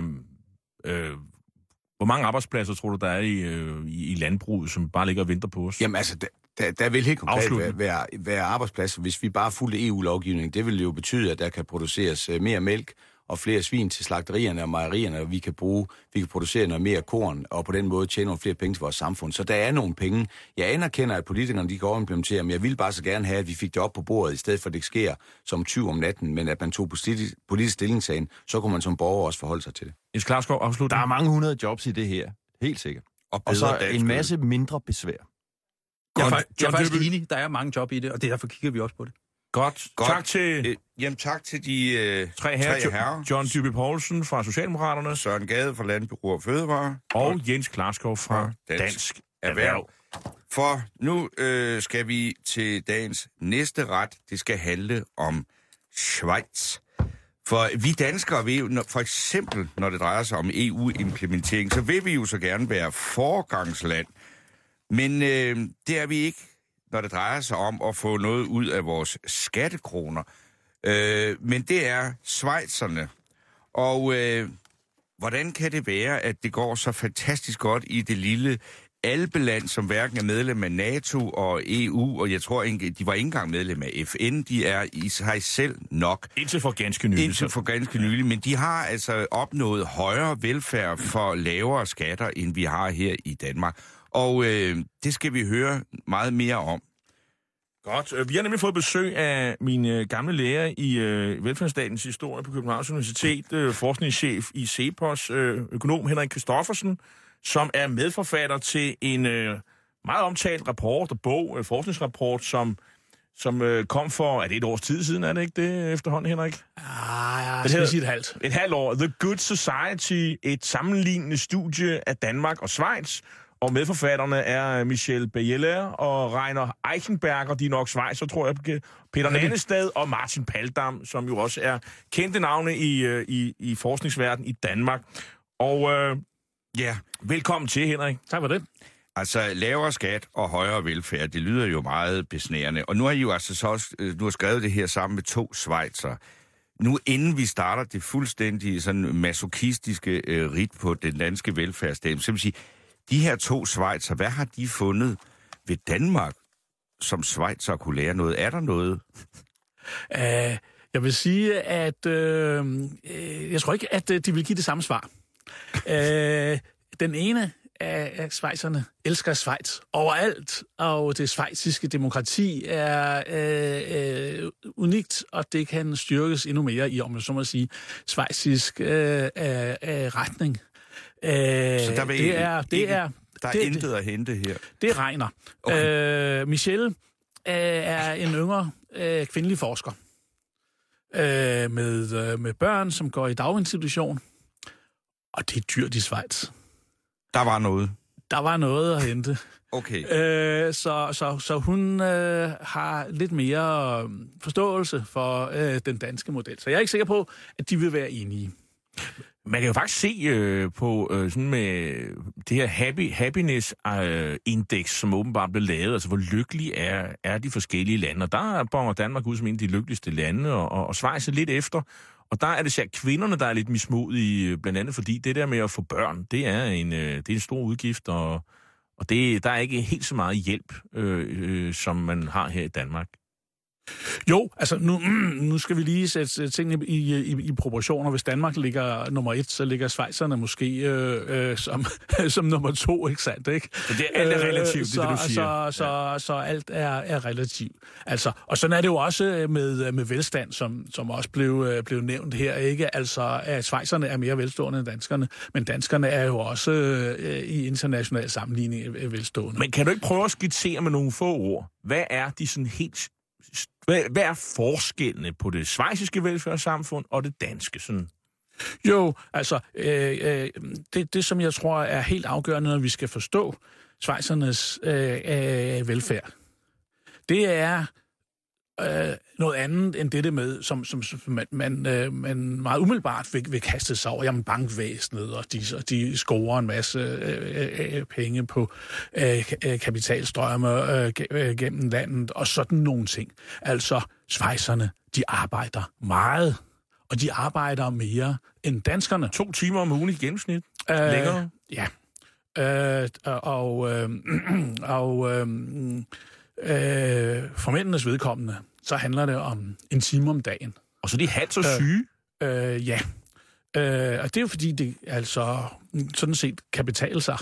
hvor mange arbejdspladser tror du, der er i landbruget, som bare ligger og venter på os? Jamen altså, der vil helt konkret være arbejdspladser, hvis vi bare fulgte EU-lovgivning. Det vil jo betyde, at der kan produceres mere mælk og flere svin til slagterierne og mejerierne, og vi kan producere noget mere korn, og på den måde tjene nogle flere penge til vores samfund. Så der er nogle penge. Jeg anerkender, at politikerne de kan overimplementere, men jeg vil bare så gerne have, at vi fik det op på bordet, i stedet for at det sker som 20 om natten, men at man tog politisk stillingssagen, så kunne man som borger også forholde sig til det. Jens Klarskov, afslut. Der er mange 100 jobs i det her, helt sikkert. Og så en masse mindre besvær. Jeg er faktisk enig, der er mange job i det, og derfor kigger vi også på det. Godt. Tak til de tre herrer. John Dyrby Poulsen fra Socialdemokraterne. Søren Gade fra Landbrug og Fødevare. Og Jens Klarskov fra Dansk Erhverv. For nu skal vi til dagens næste ret. Det skal handle om Schweiz. For vi danskere vil jo, for eksempel når det drejer sig om EU-implementering, så vil vi jo så gerne være foregangsland. Men det er vi ikke, når det drejer sig om at få noget ud af vores skattekroner. Men det er schweizerne. Og hvordan kan det være, at det går så fantastisk godt i det lille alpeland, som hverken er medlem af NATO og EU, og jeg tror ikke, de var ikke engang medlem af FN. De er i sig selv nok. Indtil for ganske nylig. Men de har altså opnået højere velfærd for lavere skatter, end vi har her i Danmark. Og det skal vi høre meget mere om. Godt. Vi har nemlig fået besøg af min gamle lærer i velfærdsstatens historie på Københavns Universitet, forskningschef i CEPOS, økonom Henrik Christoffersen, som er medforfatter til en meget omtalt rapport og bog, forskningsrapport, som kom for, er det et års tid siden, er det ikke det efterhånden, Henrik? Jeg skal sige et halvt. Et halvt år. The Good Society, et sammenlignende studie af Danmark og Schweiz. Og medforfatterne er Michel Bayeler og Rainer Eichenberger, de er nok Schweizer, tror jeg, Peter Nannestad og Martin Paldam, som jo også er kendte navne i forskningsverdenen i Danmark. Og velkommen til, Henrik. Tak for det. Altså, lavere skat og højere velfærd, det lyder jo meget besnærende. Og nu har I jo altså så også, du har skrevet det her sammen med 2 schweizer. Nu inden vi starter det fuldstændig sådan masochistiske rit på den danske velfærdsstat, så vil sige, de her 2 schweizer, hvad har de fundet ved Danmark, som schweizer kunne lære noget? Er der noget? Jeg vil sige, at jeg tror ikke, at de vil give det samme svar. Den ene af schweizerne elsker Schweiz overalt, og det schweiziske demokrati er unikt, og det kan styrkes endnu mere i, om man så må sige, schweizisk retning. Så der er intet at hente her. Det regner. Okay. Michelle er en yngre kvindelig forsker med børn, som går i daginstitution, og det er dyrt i Schweiz. Der var noget. Der var noget at hente. Okay. Så hun har lidt mere forståelse for den danske model. Så jeg er ikke sikker på, at de vil være enige. Man kan jo faktisk se på sådan med det her happiness-index, som åbenbart blev lavet, altså hvor lykkelige er de forskellige lande. Og der bonger Danmark ud som en af de lykkeligste lande, og Schweiz er lidt efter. Og der er det særligt kvinderne, der er lidt mismodige, blandt andet fordi det der med at få børn, det er en stor udgift, og der er ikke helt så meget hjælp, som man har her i Danmark. Jo, altså nu skal vi lige sætte tingene i proportioner. Hvis Danmark ligger nummer 1, så ligger schweizerne måske som nummer 2, ikke sandt? Ikke? Så det er alt er relativt, det du siger. Så alt er relativt. Altså, og sådan er det jo også med velstand, som også blev nævnt her, ikke? Altså, at schweizerne er mere velstående end danskerne, men danskerne er jo også i international sammenligning velstående. Men kan du ikke prøve at skitsere med nogle få ord? Hvad er de sådan helt... Hvad er forskellene på det schweiziske velfærdssamfund og det danske? Sådan? Jo, altså, det som jeg tror er helt afgørende, når vi skal forstå schweizernes velfærd, det er noget andet end det med, som man meget umiddelbart vil kaste sig over. Jamen, bankvæsenet, og de scorer en masse penge på kapitalstrømme gennem landet, og sådan nogle ting. Altså, schweizerne, de arbejder meget, og de arbejder mere end danskerne. 2 timer om ugen i gennemsnit? Længere? Ja. For mændenes vedkommende, så handler det om 1 time om dagen. Og så er de halvt så syge? Ja. Og det er jo fordi, det altså sådan set kan betale sig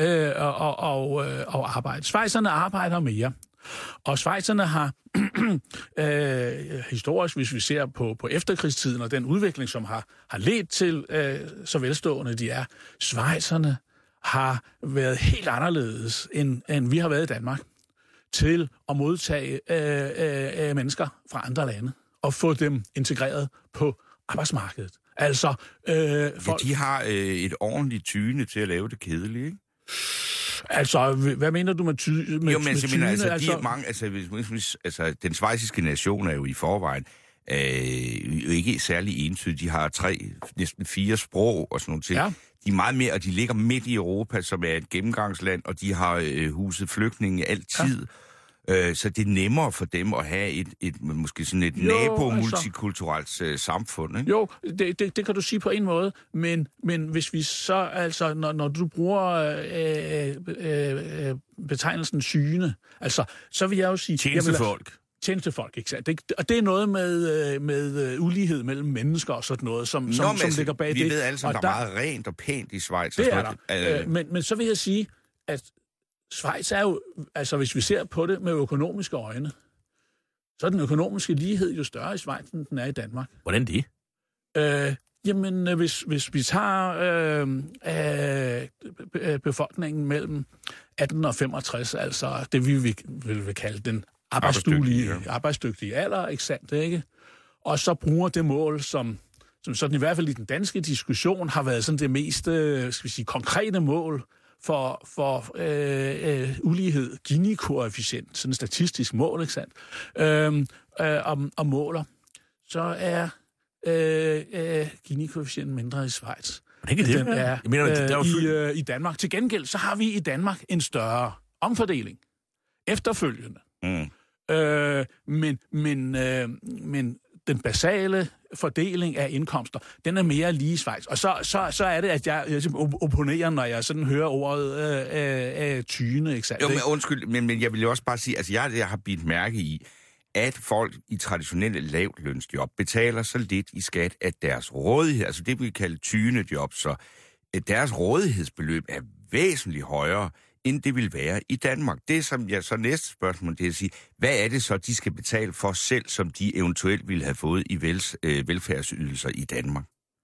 og arbejde. Schweizerne arbejder mere. Og schweizerne har historisk, hvis vi ser på efterkrigstiden og den udvikling, som har ledt til så velstående de er, schweizerne har været helt anderledes, end vi har været i Danmark, til at modtage mennesker fra andre lande og få dem integreret på arbejdsmarkedet. Altså, de har et ordentligt tyne til at lave det kedelige, ikke? Altså, hvad mener du med tyne? Jo, men jeg mener, altså, de er mange, altså, den schweiziske nation er jo i forvejen ikke særlig entydig. De har næsten 4 sprog og sådan nogle ting. Ja. De er meget mere, og de ligger midt i Europa, som er et gennemgangsland, og de har huset flygtninge altid. Så det er nemmere for dem at have måske sådan et nabo-multikulturelt samfund, ikke? Jo, det kan du sige på en måde, men hvis vi så, altså, når du bruger betegnelsen syne, altså, så vil jeg jo sige... Tjenestefolk, ikke sandt? Og det er noget med ulighed mellem mennesker og sådan noget, som ligger bag det. Vi ved alle sammen, der er meget rent og pænt i Schweiz. Det er der. Men så vil jeg sige, at Schweiz er jo, altså hvis vi ser på det med økonomiske øjne, så er den økonomiske lighed jo større i Schweiz, end den er i Danmark. Hvordan det? Jamen, hvis vi tager befolkningen mellem 18 og 65, altså det vi vil kalde den arbejdsdygtige alder, ikke sandt, ikke? Og så bruger det mål, som sådan i hvert fald i den danske diskussion har været sådan det mest, skal vi sige, konkrete mål for ulighed, Gini-koefficient, sådan et statistisk mål, ikke sandt, og måler, så er Gini-koefficienten mindre i Schweiz. Den er i Danmark. Til gengæld, så har vi i Danmark en større omfordeling efterfølgende. Men den basale fordeling af indkomster, den er mere lige i Schweiz. Og så er det, at jeg opponerer, når jeg sådan hører ordet tyne, ikke sandt? Jo, men undskyld, men jeg vil jo også bare sige, altså jeg har bidt mærke i, at folk i traditionelle lavtlønsjob betaler så lidt i skat, at deres rådighed, altså det vi kalder tynejob, så deres rådighedsbeløb er væsentligt højere, end det vil være i Danmark. Det som jeg så næste spørgsmål, det er at sige, hvad er det så, de skal betale for selv, som de eventuelt ville have fået i velfærdsydelser i Danmark?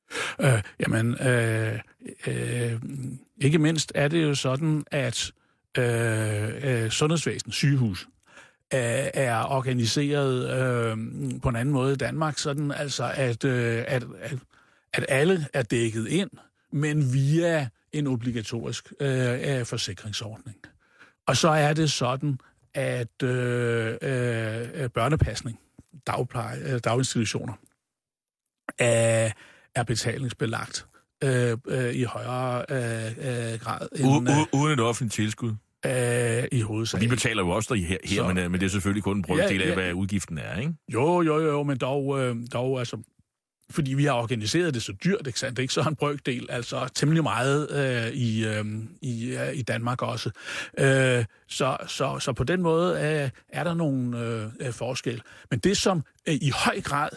Ikke mindst er det jo sådan, at sundhedsvæsen, sygehus, er organiseret på en anden måde i Danmark, sådan altså, at alle er dækket ind, men via en obligatorisk forsikringsordning. Og så er det sådan, at børnepasning, daginstitutioner, er betalingsbelagt i højere grad end... Uden et offentligt tilskud? I hovedsagen. Vi betaler jo også her, men det er selvfølgelig kun en brøkdel af, hvad udgiften er, ikke? Jo, men dog altså... Fordi vi har organiseret det så dyrt, ikke sandt? Det er ikke så en brøkdel, altså temmelig meget i Danmark også. Så på den måde er der nogle forskel. Men det, som i høj grad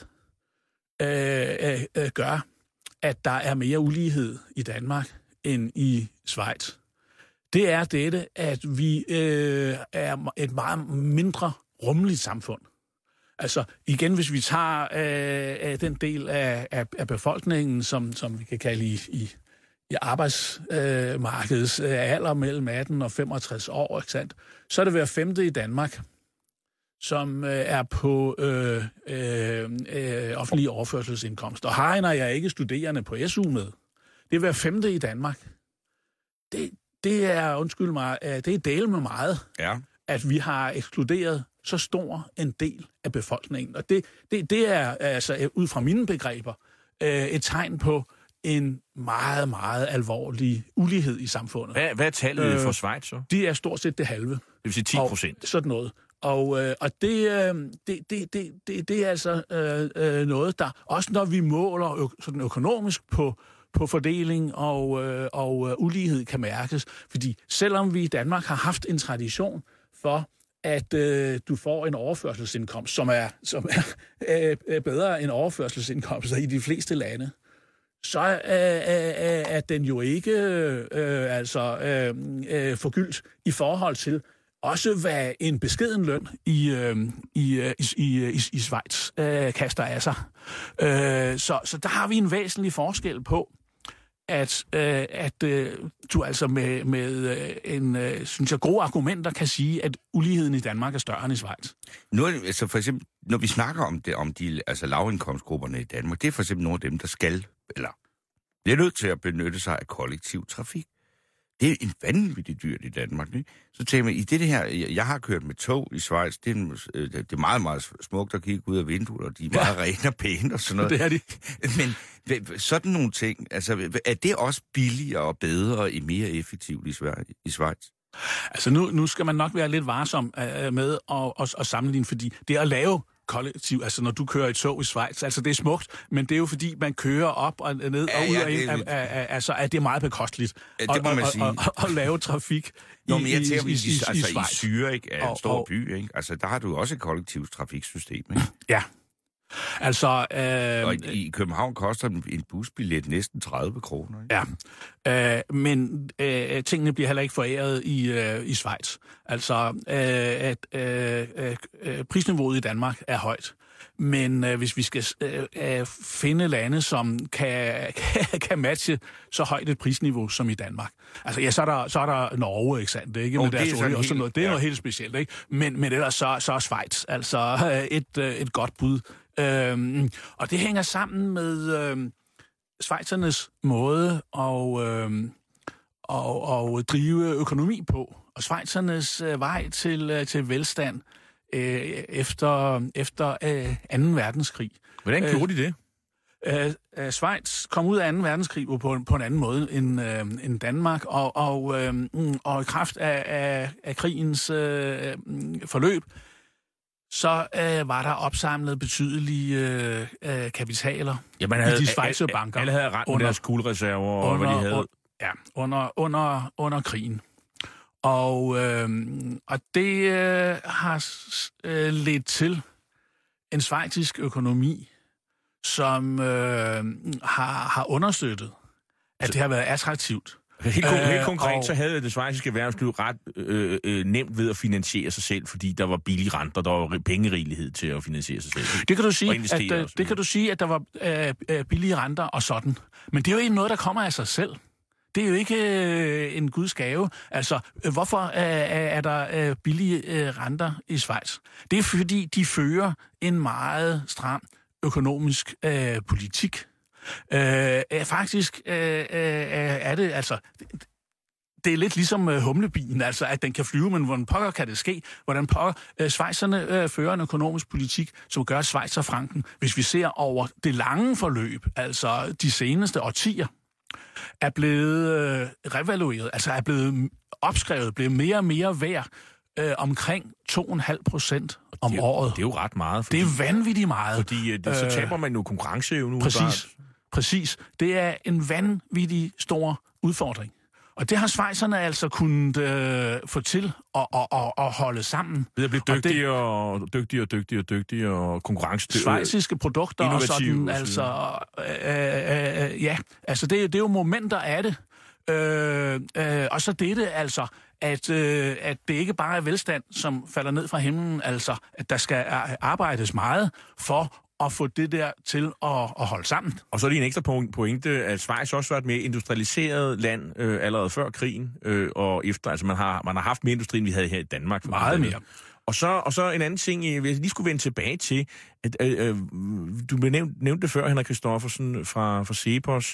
gør, at der er mere ulighed i Danmark end i Schweiz, det er dette, at vi er et meget mindre rummeligt samfund. Altså igen, hvis vi tager den del af befolkningen, som vi kan kalde i arbejdsmarkedets alder mellem 18 og 65 år, ikke sandt? Så er det hver femte i Danmark, som er på offentlige overførselsindkomster. Og her regner jeg ikke studerende på SU med. Det er hver femte i Danmark. Det er, undskyld mig, det er del med meget, at vi har ekskluderet så stor en del af befolkningen. Og det er altså ud fra mine begreber et tegn på en meget, meget alvorlig ulighed i samfundet. Hvad er tallet for Schweiz så? De er stort set det halve. Det vil sige 10%. Sådan noget. Og det er altså noget, der også når vi måler sådan økonomisk på fordeling og ulighed kan mærkes. Fordi selvom vi i Danmark har haft en tradition for, at du får en overførselsindkomst, som er bedre end overførselsindkomster i de fleste lande, så er den jo ikke forgyldt i forhold til også hvad en beskeden løn i Schweiz kaster af sig. Så der har vi en væsentlig forskel på, at du altså med en, synes jeg, gode argumenter kan sige, at uligheden i Danmark er større end i Schweiz. Nu er det, altså for eksempel, når vi snakker om de altså lavindkomstgrupperne i Danmark, det er for eksempel nogle af dem, der skal, eller bliver nødt til at benytte sig af kollektiv trafik. Det er en vanvittig dyrt i Danmark, ikke? Så tænker man, i det her, jeg har kørt med tog i Schweiz, det er meget, meget smukt at kigge ud af vinduet, og de er meget rene og pæne og sådan noget. Det er de. Men sådan nogle ting, altså er det også billigere og bedre og mere effektivt i Schweiz? Altså nu skal man nok være lidt varsom med at sammenligne, fordi det at lave kollektiv, altså når du kører et tog i Schweiz, altså det er smukt, men det er jo fordi, man kører op og ned og ud og ind, altså at det er meget bekosteligt at lave trafik i Zürich er en stor by, ikke? Altså der har du også et kollektivt trafiksystem, ikke? Ja. Altså, og i København koster en busbillet næsten 30 kroner. Ikke? Ja, men tingene bliver heller ikke foræret i Schweiz. Altså, prisniveauet i Danmark er højt. Men hvis vi skal finde lande, som kan matche så højt et prisniveau som i Danmark. Altså ja, så er der Norge, ikke sandt? Ikke? Med deres olie og sådan noget. Det er noget helt specielt, ikke? Men ellers så er Schweiz altså et godt bud. Og det hænger sammen med schweizernes måde at drive økonomi på. Og schweizernes vej til velstand efter 2. verdenskrig. Hvordan gjorde de det? Schweiz kom ud af 2. verdenskrig på en anden måde end Danmark, og i kraft af krigens forløb, så var der opsamlet betydelige kapitaler i de schweizerbanker. Alle havde ret med deres guldreserver, og hvad de havde. Under krigen. Og det har ledt til en schweizisk økonomi, som har understøttet, at det har været attraktivt. Helt konkret, så havde det schweiziske erhvervsliv ret nemt ved at finansiere sig selv, fordi der var billige renter, der var pengerigelighed til at finansiere sig selv. Det kan du sige, at der var billige renter og sådan. Men det er jo ikke noget, der kommer af sig selv. Det er jo ikke en guds gave. Altså, hvorfor er der billige renter i Schweiz? Det er fordi, de fører en meget stram økonomisk politik. Faktisk er det altså... Det er lidt ligesom humlebien, altså at den kan flyve, men hvordan pokker kan det ske? Hvordan pokker schweizerne fører en økonomisk politik, som gør schweizerfranken, hvis vi ser over det lange forløb, altså de seneste årtier, er blevet revalueret, altså er blevet opskrevet, blevet mere og mere værd omkring 2,5% om året. Det er jo ret meget. Det er vanvittigt meget. Fordi så taber man jo konkurrenceevne nu. Præcis. Det er en vanvittig stor udfordring. Og det har schweizerne altså kunnet få til at holde sammen. Ved at blive dygtigere og konkurrencedygtigere. Schweiziske produkter og sådan, altså... ja, altså det er jo momenter af det. Og så det altså, at det ikke bare er velstand, som falder ned fra himlen, altså at der skal arbejdes meget for at få det der til at holde sammen. Og så er det en ekstra pointe, at Schweiz også var et mere industrialiseret land allerede før krigen og efter. Altså man har haft mere industri, end vi havde her i Danmark. Meget mere. Og så en anden ting, jeg lige skulle vende tilbage til, at du nævnte det før, Henrik Christoffersen fra Cepos.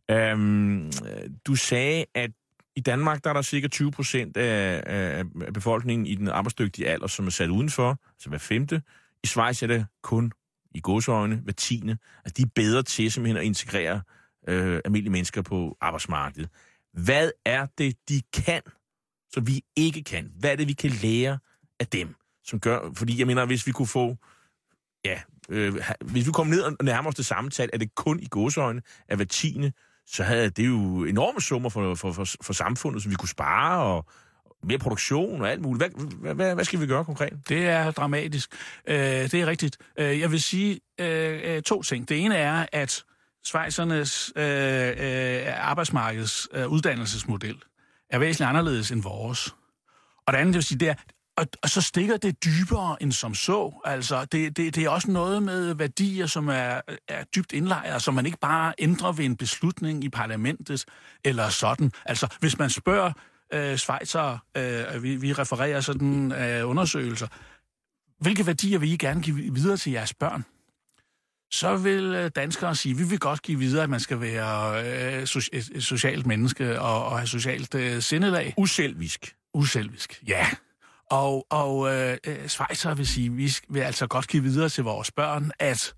Du sagde, at i Danmark der er der cirka 20% af befolkningen i den arbejdsdygtige alder, som er sat udenfor, altså hver 5. I Schweiz er det kun i gåseøjne hver 10. Altså de er bedre til simpelthen at integrere almindelige mennesker på arbejdsmarkedet. Hvad er det, de kan, som vi ikke kan? Hvad er det, vi kan lære af dem, som gør... Fordi jeg mener, hvis vi kunne få... Ja, hvis vi kom ned og nærmer os det samme tal, er det kun i gåseøjne af hver 10., så havde det jo enorme summer for samfundet, som vi kunne spare, og mere produktion og alt muligt. Hvad skal vi gøre konkret? Det er dramatisk. Det er rigtigt. Jeg vil sige 2 ting. Det ene er, at schweizernes arbejdsmarkeds uddannelsesmodel er væsentligt anderledes end vores. Og det andet, det vil sige, det er, og så stikker det dybere end som så. Altså, det er også noget med værdier, som er dybt indlejret, som man ikke bare ændrer ved en beslutning i parlamentet eller sådan. Altså, hvis man spørger schweizere, vi refererer sådan undersøgelser, hvilke værdier vil I gerne give videre til jeres børn? Så vil danskere sige, vi vil godt give videre, at man skal være et socialt menneske og have socialt sindelag. Uselvisk, ja. Og schweizere vil sige, vi vil altså godt give videre til vores børn, at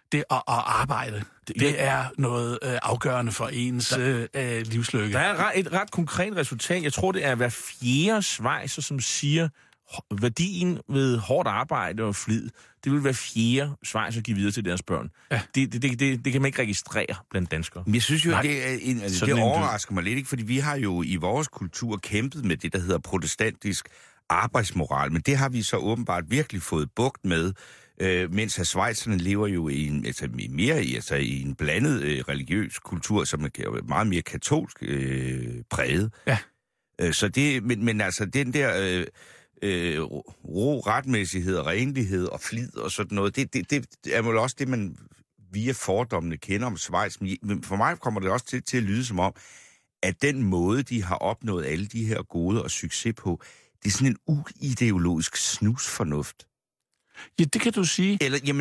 det at arbejde, det er noget afgørende for ens livslykke. Der er et ret konkret resultat. Jeg tror, det er hver fjerde svejser, som siger, værdien ved hårdt arbejde og flid, det vil hver fjerde svejser give videre til deres børn. Ja. Det kan man ikke registrere blandt danskere. Men jeg synes jo, det overrasker mig lidt, ikke? Fordi vi har jo i vores kultur kæmpet med det, der hedder protestantisk arbejdsmoral, men det har vi så åbenbart virkelig fået bugt med, mens schweizerne lever jo i en blandet religiøs kultur, som er meget mere katolsk præget. Ja. Så det, men altså den der ro, retmæssighed og renlighed og flid og sådan noget, det er vel også det, man via fordommene kender om Schweiz. Men for mig kommer det også til at lyde som om, at den måde, de har opnået alle de her gode og succes på, det er sådan en uideologisk snusfornuft. Ja, det kan du sige. Eller, jamen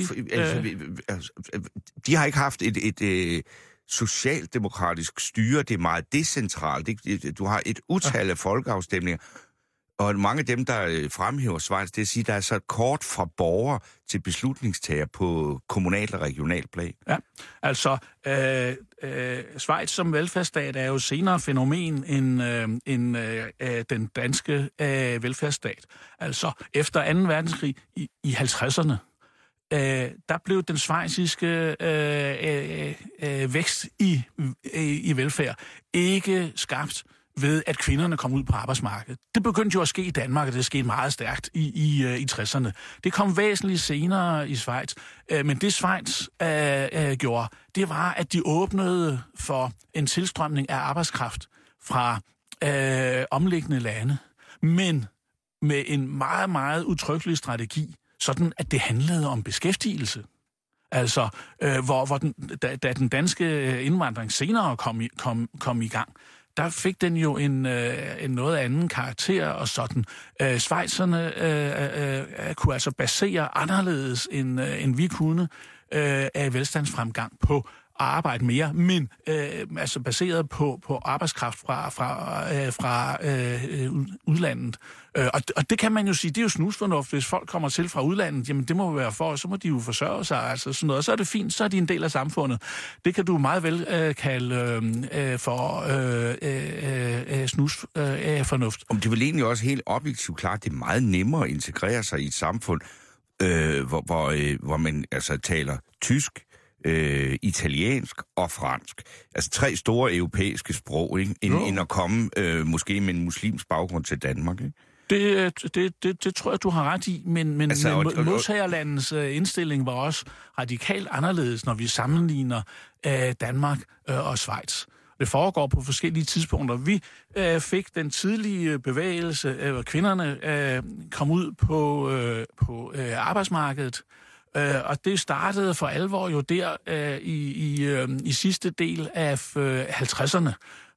de har ikke haft et socialdemokratisk styre, det er meget decentralt. Du har et utal af folkeafstemninger, og mange af dem, der fremhæver Schweiz, det er at sige, der er så et kort fra borger til beslutningstager på kommunal og regional plan. Ja, altså Schweiz som velfærdsstat er jo senere fænomen end den danske velfærdsstat. Altså efter 2. verdenskrig i 50'erne, der blev den schweiziske vækst i velfærd ikke skabt ved, at kvinderne kom ud på arbejdsmarkedet. Det begyndte jo at ske i Danmark, og det skete meget stærkt i 60'erne. Det kom væsentligt senere i Schweiz. Men det Schweiz gjorde, det var, at de åbnede for en tilstrømning af arbejdskraft fra omliggende lande, men med en meget, meget udtrykkelig strategi, sådan at det handlede om beskæftigelse. Altså, da den danske indvandring senere kom i gang, der fik den jo en noget anden karakter og sådan. Schweizerne kunne altså basere anderledes, end vi kunne, af velstandsfremgang på at arbejde mere, men altså baseret på arbejdskraft fra udlandet. Og det kan man jo sige, det er jo snusfornuft, hvis folk kommer til fra udlandet, jamen det må være for, så må de jo forsørge sig, altså sådan noget, og så er det fint, så er de en del af samfundet. Det kan du meget vel kalde for snusfornuft. Det er vel egentlig også helt objektivt klart, det er meget nemmere at integrere sig i et samfund, hvor man altså taler tysk, italiensk og fransk. Altså 3 store europæiske sprog, ikke? End at komme måske med en muslimsk baggrund til Danmark, ikke? Det tror jeg, du har ret i, men modtagerlandets indstilling var også radikalt anderledes, når vi sammenligner Danmark og Schweiz. Det foregår på forskellige tidspunkter. Vi fik den tidlige bevægelse, hvor kvinderne kom ud på arbejdsmarkedet, og det startede for alvor jo der i sidste del af 50'erne.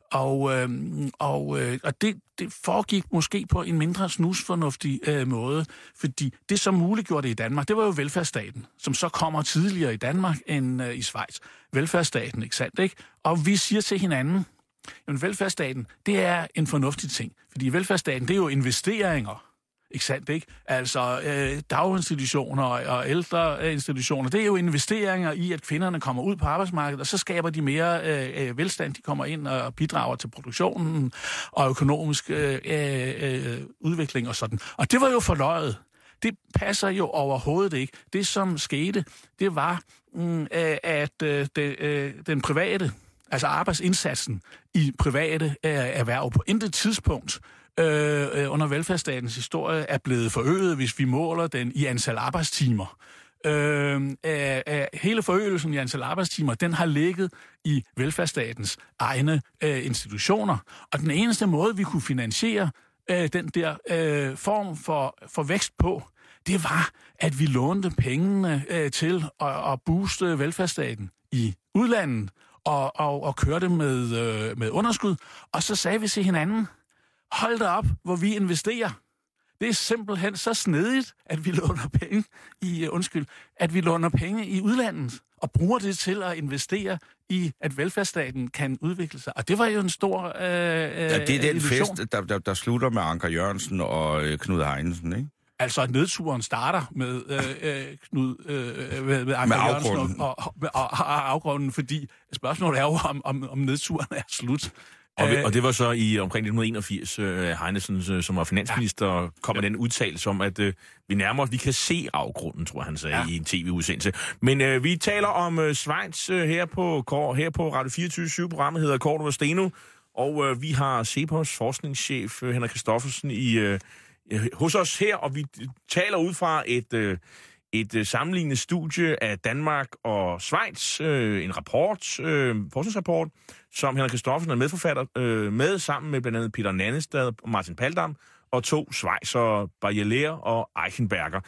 Og det foregik måske på en mindre snusfornuftig måde, fordi det, som muliggjorde det i Danmark, det var jo velfærdsstaten, som så kommer tidligere i Danmark end i Schweiz. Velfærdsstaten, ikke sandt, ikke? Og vi siger til hinanden, at velfærdsstaten, det er en fornuftig ting, fordi velfærdsstaten, det er jo investeringer. Ikke sandt, ikke? Altså daginstitutioner og ældreinstitutioner, det er jo investeringer i, at kvinderne kommer ud på arbejdsmarkedet, og så skaber de mere velstand. De kommer ind og bidrager til produktionen og økonomisk udvikling og sådan. Og det var jo forløjet. Det passer jo overhovedet ikke. Det, som skete, det var, at den private, altså arbejdsindsatsen i private erhverv på intet tidspunkt under velfærdsstatens historie er blevet forøget, hvis vi måler den i antal arbejdstimer. Hele forøgelsen i antal arbejdstimer, den har ligget i velfærdsstatens egne institutioner. Og den eneste måde, vi kunne finansiere den der form for vækst på, det var, at vi lånte pengene til at booste velfærdsstaten i udlandet og kørte med underskud. Og så sagde vi til hinanden, hold da op, hvor vi investerer. Det er simpelthen så snedigt, at vi låner penge i udlandet og bruger det til at investere i, at velfærdsstaten kan udvikle sig. Og det var jo en stor det er den illusion. Fest, der slutter med Anker Jørgensen og Knud Heinesen, ikke? Altså, nedturen starter med Knud med afgrunden. Og afgrunden, fordi spørgsmålet er jo, om nedturen er slut. Og det var så i omkring 1981, Heinesen, som var finansminister, kom med den udtalelse om, at vi nærmere vi kan se afgrunden, tror han sagde, i en tv-udsendelse. Men vi taler om Schweiz her på Radio 24/7. Programmet hedder Cordua og Steno, og vi har CEPOS forskningschef Henrik Christoffersen hos os her, og vi taler ud fra et sammenlignende studie af Danmark og Schweiz, en forskningsrapport, som Henrik Christoffersen er medforfatter med, sammen med blandt andet Peter Nannestad og Martin Paldam, og 2 schweizere, Barjeler og Eichenberger.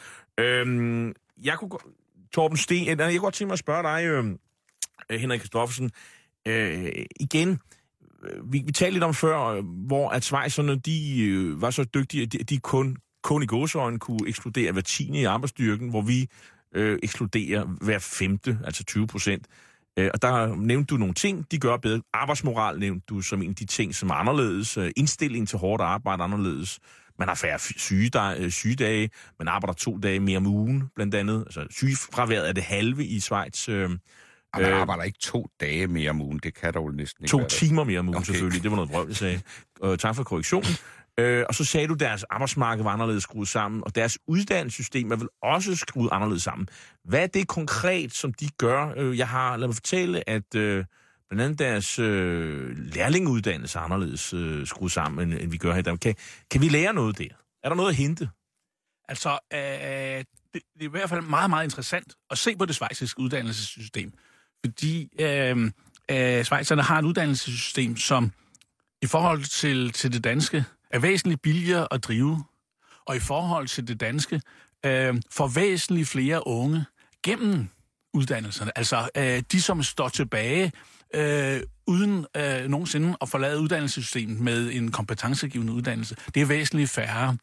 Torben Steen, jeg kunne godt tænke mig at spørge dig, Henrik Christoffersen, igen. Vi talte lidt om før, hvor at schweizerne, de var så dygtige, at de kun i gåseøjne kunne ekskludere hver 10. i arbejdsstyrken, hvor vi ekskluderer hver 5., altså 20%. Og der nævnte du nogle ting, de gør bedre. Arbejdsmoral nævnte du som en af de ting, som er anderledes. Indstilling til hårdt arbejde anderledes. Man har færre sygedage. Man arbejder 2 dage mere om ugen, blandt andet. Altså sygefraværet er det halve i Schweiz. Man arbejder ikke 2 dage mere om ugen. Det kan der jo næsten ikke 2 timer mere om ugen, selvfølgelig. Det var noget brøv, jeg sagde. Tak for korrektionen. Og så sagde du, at deres arbejdsmarked var anderledes skruet sammen, og deres uddannelsessystem er vel også skruet anderledes sammen. Hvad er det konkret, som de gør? Lad mig fortælle, at blandt andet deres lærlingeuddannelse er anderledes skruet sammen, end vi gør her i Danmark. Kan vi lære noget der? Er der noget at hente? Altså, det er i hvert fald meget, meget interessant at se på det schweiziske uddannelsessystem, fordi schweizerne har et uddannelsessystem, som i forhold til det danske er væsentligt billigere at drive, og i forhold til det danske får væsentligt flere unge gennem uddannelserne. Altså, de som står tilbage uden nogensinde at forlade uddannelsessystemet med en kompetencegivende uddannelse, det er væsentligt færre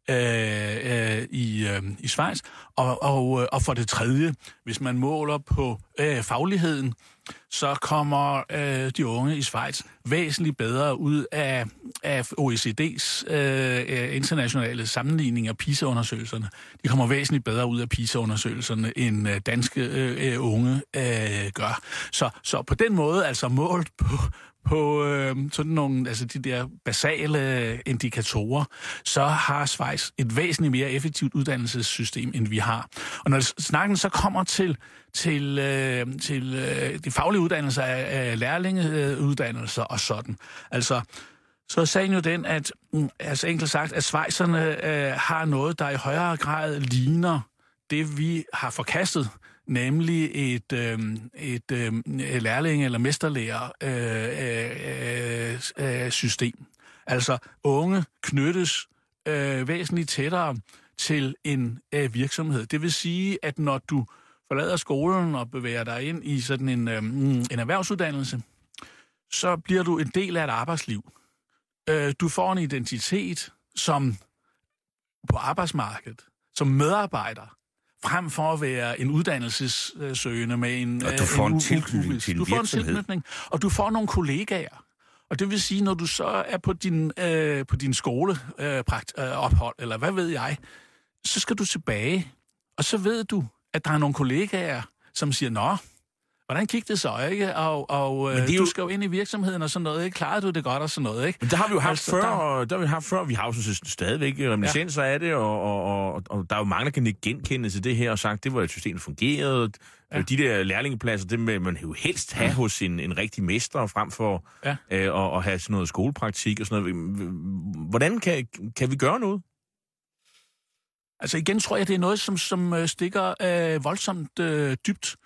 i Schweiz. Og for det tredje, hvis man måler på fagligheden, så kommer de unge i Schweiz væsentligt bedre ud af OECD's internationale sammenligning af PISA-undersøgelserne. De kommer væsentligt bedre ud af PISA-undersøgelserne, end danske unge gør. Så på den måde, altså målt på sådan nogle, altså de der basale indikatorer, så har Schweiz et væsentligt mere effektivt uddannelsessystem, end vi har. Og når snakken så kommer til de faglige uddannelser af lærlingeuddannelser og sådan, altså så sagen jo den, at altså enkelt sagt, at schweizerne har noget, der i højere grad ligner det, vi har forkastet, nemlig et lærling- eller mesterlærer-system. Altså unge knyttes væsentligt tættere til en virksomhed. Det vil sige, at når du forlader skolen og bevæger dig ind i sådan en erhvervsuddannelse, så bliver du en del af et arbejdsliv. Du får en identitet som på arbejdsmarkedet, som medarbejder, frem for at være en uddannelsessøgende med en... Og du får en tilknytning til en virksomhed. Du får en tilknytning, og du får nogle kollegaer. Og det vil sige, når du så er på din skoleophold, eller hvad ved jeg, så skal du tilbage, og så ved du, at der er nogle kollegaer, som siger, nå, hvordan gik det så, ikke? Og du skal jo ind i virksomheden og sådan noget, ikke? Klarede du det godt og sådan noget, ikke? Men det har vi jo haft før, vi har jo stadigvæk reminiscenser af det, og der er jo mange, der kan genkende til det her, og sagt, det var et system, der fungerede. Ja. De der lærlingepladser, det vil man jo helst have hos en rigtig mester, frem for at have sådan noget skolepraktik og sådan noget. Hvordan kan vi gøre noget? Altså igen tror jeg, det er noget, som stikker voldsomt dybt.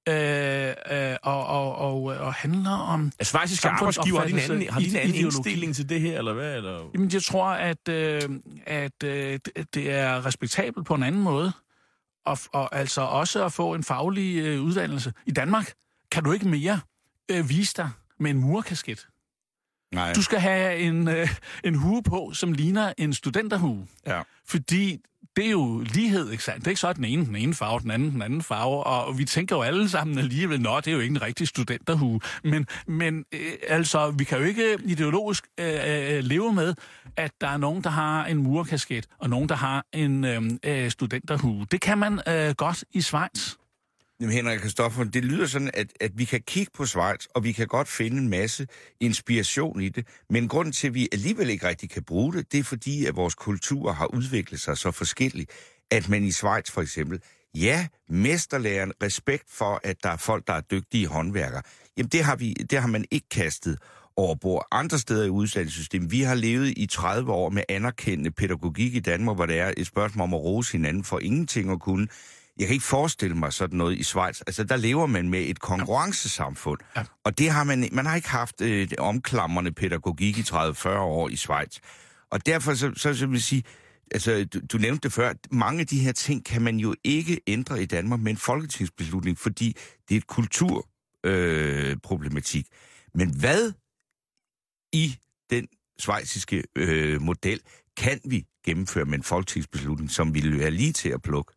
Og handler om... Schweiziske arbejdsgiver har de en anden indstilling til det her, eller hvad? Eller? Jamen, jeg tror, at det er respektabelt på en anden måde, og altså også at få en faglig uddannelse. I Danmark kan du ikke mere vise dig med en murerkasket. Nej. Du skal have en hue på, som ligner en studenterhue. Ja. Fordi det er jo lighed, ikke sandt? Det er ikke så den ene farve, den anden farve, og vi tænker jo alle sammen alligevel, det er jo ikke en rigtig studenterhue. Men altså, vi kan jo ikke ideologisk leve med, at der er nogen, der har en murerkasket, og nogen, der har en studenterhue. Det kan man godt i Schweiz. Jamen Henrik Kristoffer, det lyder sådan, at vi kan kigge på Schweiz, og vi kan godt finde en masse inspiration i det, men grunden til, at vi alligevel ikke rigtig kan bruge det, det er fordi, at vores kultur har udviklet sig så forskelligt, at man i Schweiz for eksempel, mesterlæren, respekt for, at der er folk, der er dygtige håndværkere, jamen det har man ikke kastet over bord. Andre steder i uddannelsessystemet, vi har levet i 30 år med anerkendende pædagogik i Danmark, hvor det er et spørgsmål om at rose hinanden for ingenting at kunne. Jeg kan ikke forestille mig sådan noget i Schweiz. Altså, der lever man med et konkurrencesamfund. Ja. Og det har man har ikke haft omklamrende pædagogik i 30-40 år i Schweiz. Og derfor så vil jeg sige, altså, du nævnte det før, mange af de her ting kan man jo ikke ændre i Danmark med en folketingsbeslutning, fordi det er et kulturproblematik. Men hvad i den schweiziske model kan vi gennemføre med en folketingsbeslutning, som ville være lige til at plukke?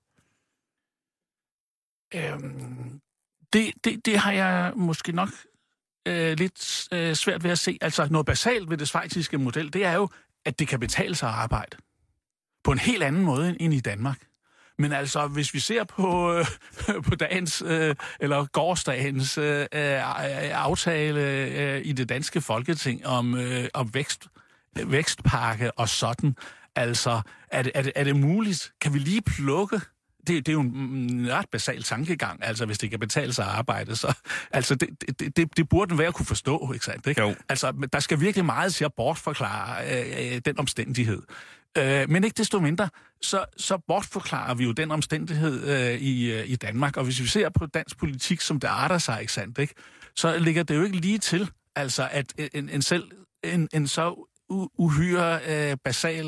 Det har jeg måske nok lidt svært ved at se. Altså noget basalt ved det schweiziske model, det er jo, at det kan betale sig at arbejde. På en helt anden måde end i Danmark. Men altså, hvis vi ser på dagens, eller gårsdagens aftale i det danske Folketing om vækstpakke og sådan, altså, er det muligt? Kan vi lige plukke? Det er jo en ret basal tankegang, altså hvis det kan betale sig at arbejde, så altså det burde være at kunne forstå, ikke sandt? Ikke? Altså, der skal virkelig meget til at bortforklare den omstændighed. Men ikke desto mindre, så bortforklarer vi jo den omstændighed i Danmark, og hvis vi ser på dansk politik, som det arter sig, ikke sandt, ikke? Så ligger det jo ikke lige til, altså at en så uhyre basal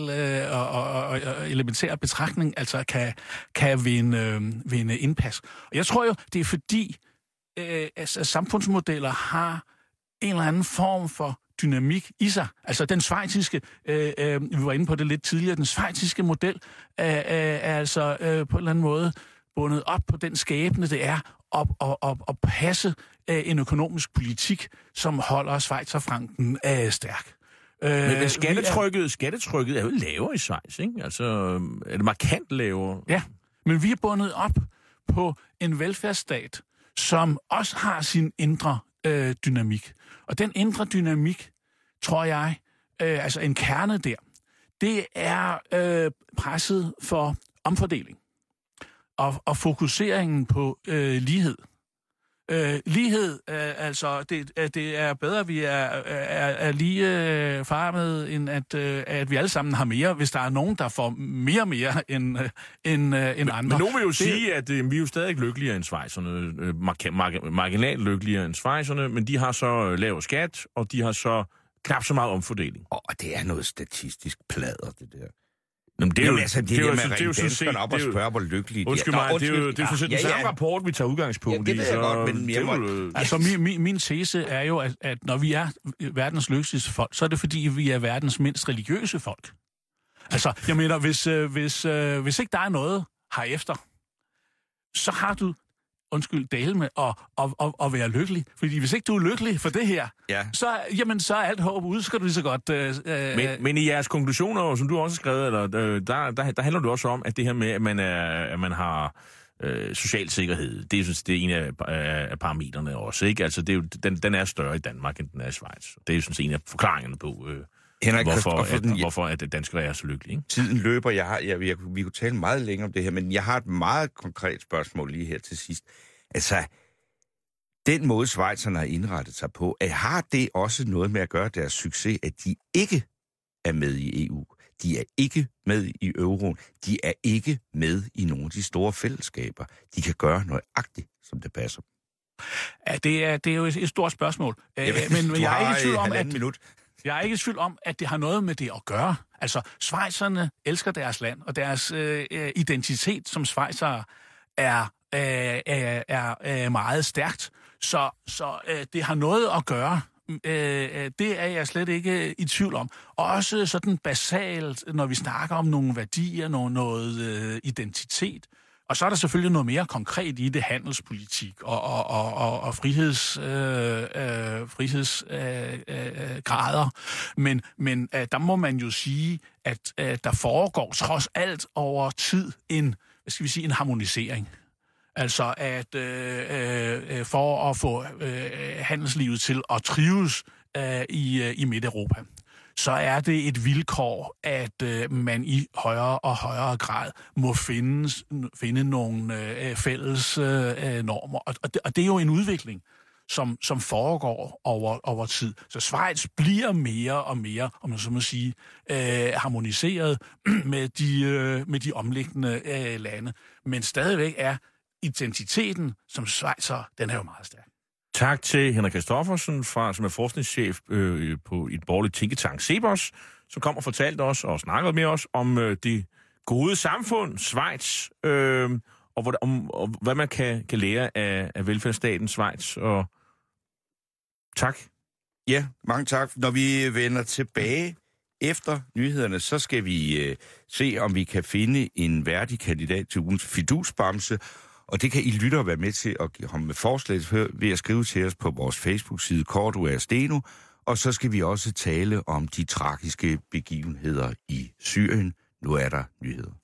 og elementær betragtning altså kan vinde indpas. Og jeg tror jo, det er fordi samfundsmodeller har en eller anden form for dynamik i sig. Altså den schweiziske, vi var inde på det lidt tidligere, den schweiziske model er altså på en eller anden måde bundet op på den skæbne, det er at passe en økonomisk politik, som holder schweizerfranken stærk. Men skattetrykket er jo lavere i Schweiz, ikke? Altså, er det markant lavere? Ja, men vi er bundet op på en velfærdsstat, som også har sin indre dynamik. Og den indre dynamik, tror jeg, altså en kerne der, det er presset for omfordeling og fokuseringen på lighed. Lighed, altså det er bedre, at vi er lige farmet, end at vi alle sammen har mere, hvis der er nogen, der får mere end andre. Men nogen vil jo sige, at vi er jo stadig lykkeligere end schweizerne, marginalt lykkeligere end schweizerne, men de har så lav skat, og de har så knap så meget omfordeling. Og det er noget statistisk plader, det der. Jamen, det er jo altså det der med at ringe danskerne op og spørge, hvor lykkelige de er. Undskyld mig, det er jo sådan den samme rapport, vi tager udgangspunkt i. Ja, det ved jeg godt, men altså min tese er jo, at når vi er verdens lykkeligste folk, så er det fordi, vi er verdens mindst religiøse folk. Altså, jeg mener, hvis ikke der er noget herefter, så har du dele med at være lykkelig. Fordi hvis ikke du er lykkelig for det her, så er alt håb ude, skal du lige så godt... Men i jeres konklusioner, som du også har skrevet, eller, der handler det også om, at det her med, at man har social sikkerhed, det er en af parametrene også, ikke? Altså, det er jo, den er større i Danmark, end den er i Schweiz. Det er jo sådan en af forklaringerne på... Henrik, hvorfor at danskere er så lykkelige, ikke? Tiden løber. Vi kunne tale meget længere om det her, men jeg har et meget konkret spørgsmål lige her til sidst. Altså, den måde schweizerne har indrettet sig på, har det også noget med at gøre deres succes, at de ikke er med i EU? De er ikke med i euroen. De er ikke med i nogle af de store fællesskaber. De kan gøre nøjagtigt, som det passer. Ja, det er jo et stort spørgsmål. Men jeg er ikke i tvivl om, Jeg er ikke i tvivl om, at det har noget med det at gøre. Altså, schweizerne elsker deres land, og deres identitet som schweizere er meget stærkt. Så det har noget at gøre det er jeg slet ikke i tvivl om. Også sådan basalt, når vi snakker om nogle værdier, noget identitet. Og så er der selvfølgelig noget mere konkret i det, handelspolitik og frihedsgrader. Men der må man jo sige, at der foregår trods alt over tid en harmonisering. Altså at for at få handelslivet til at trives i Midt-Europa, så er det et vilkår, at man i højere og højere grad må finde nogle fælles normer. Og det er jo en udvikling, som foregår over tid. Så Schweiz bliver mere og mere, om man så må sige, harmoniseret med de omliggende lande. Men stadigvæk er identiteten som schweizer, den er jo meget stærk. Tak til Henrik Christoffersen, som er forskningschef på et borgerligt tænketank Cepos, som kom og fortalte os og snakkede med os om det gode samfund, Schweiz, og hvad man kan lære af velfærdsstaten Schweiz. Og tak. Ja, mange tak. Når vi vender tilbage efter nyhederne, så skal vi se, om vi kan finde en værdig kandidat til ugens fidusbamse. Og det kan I lyttere være med til at komme med forslag ved at skrive til os på vores Facebook-side Cordua Steno. Og så skal vi også tale om de tragiske begivenheder i Syrien. Nu er der nyheder.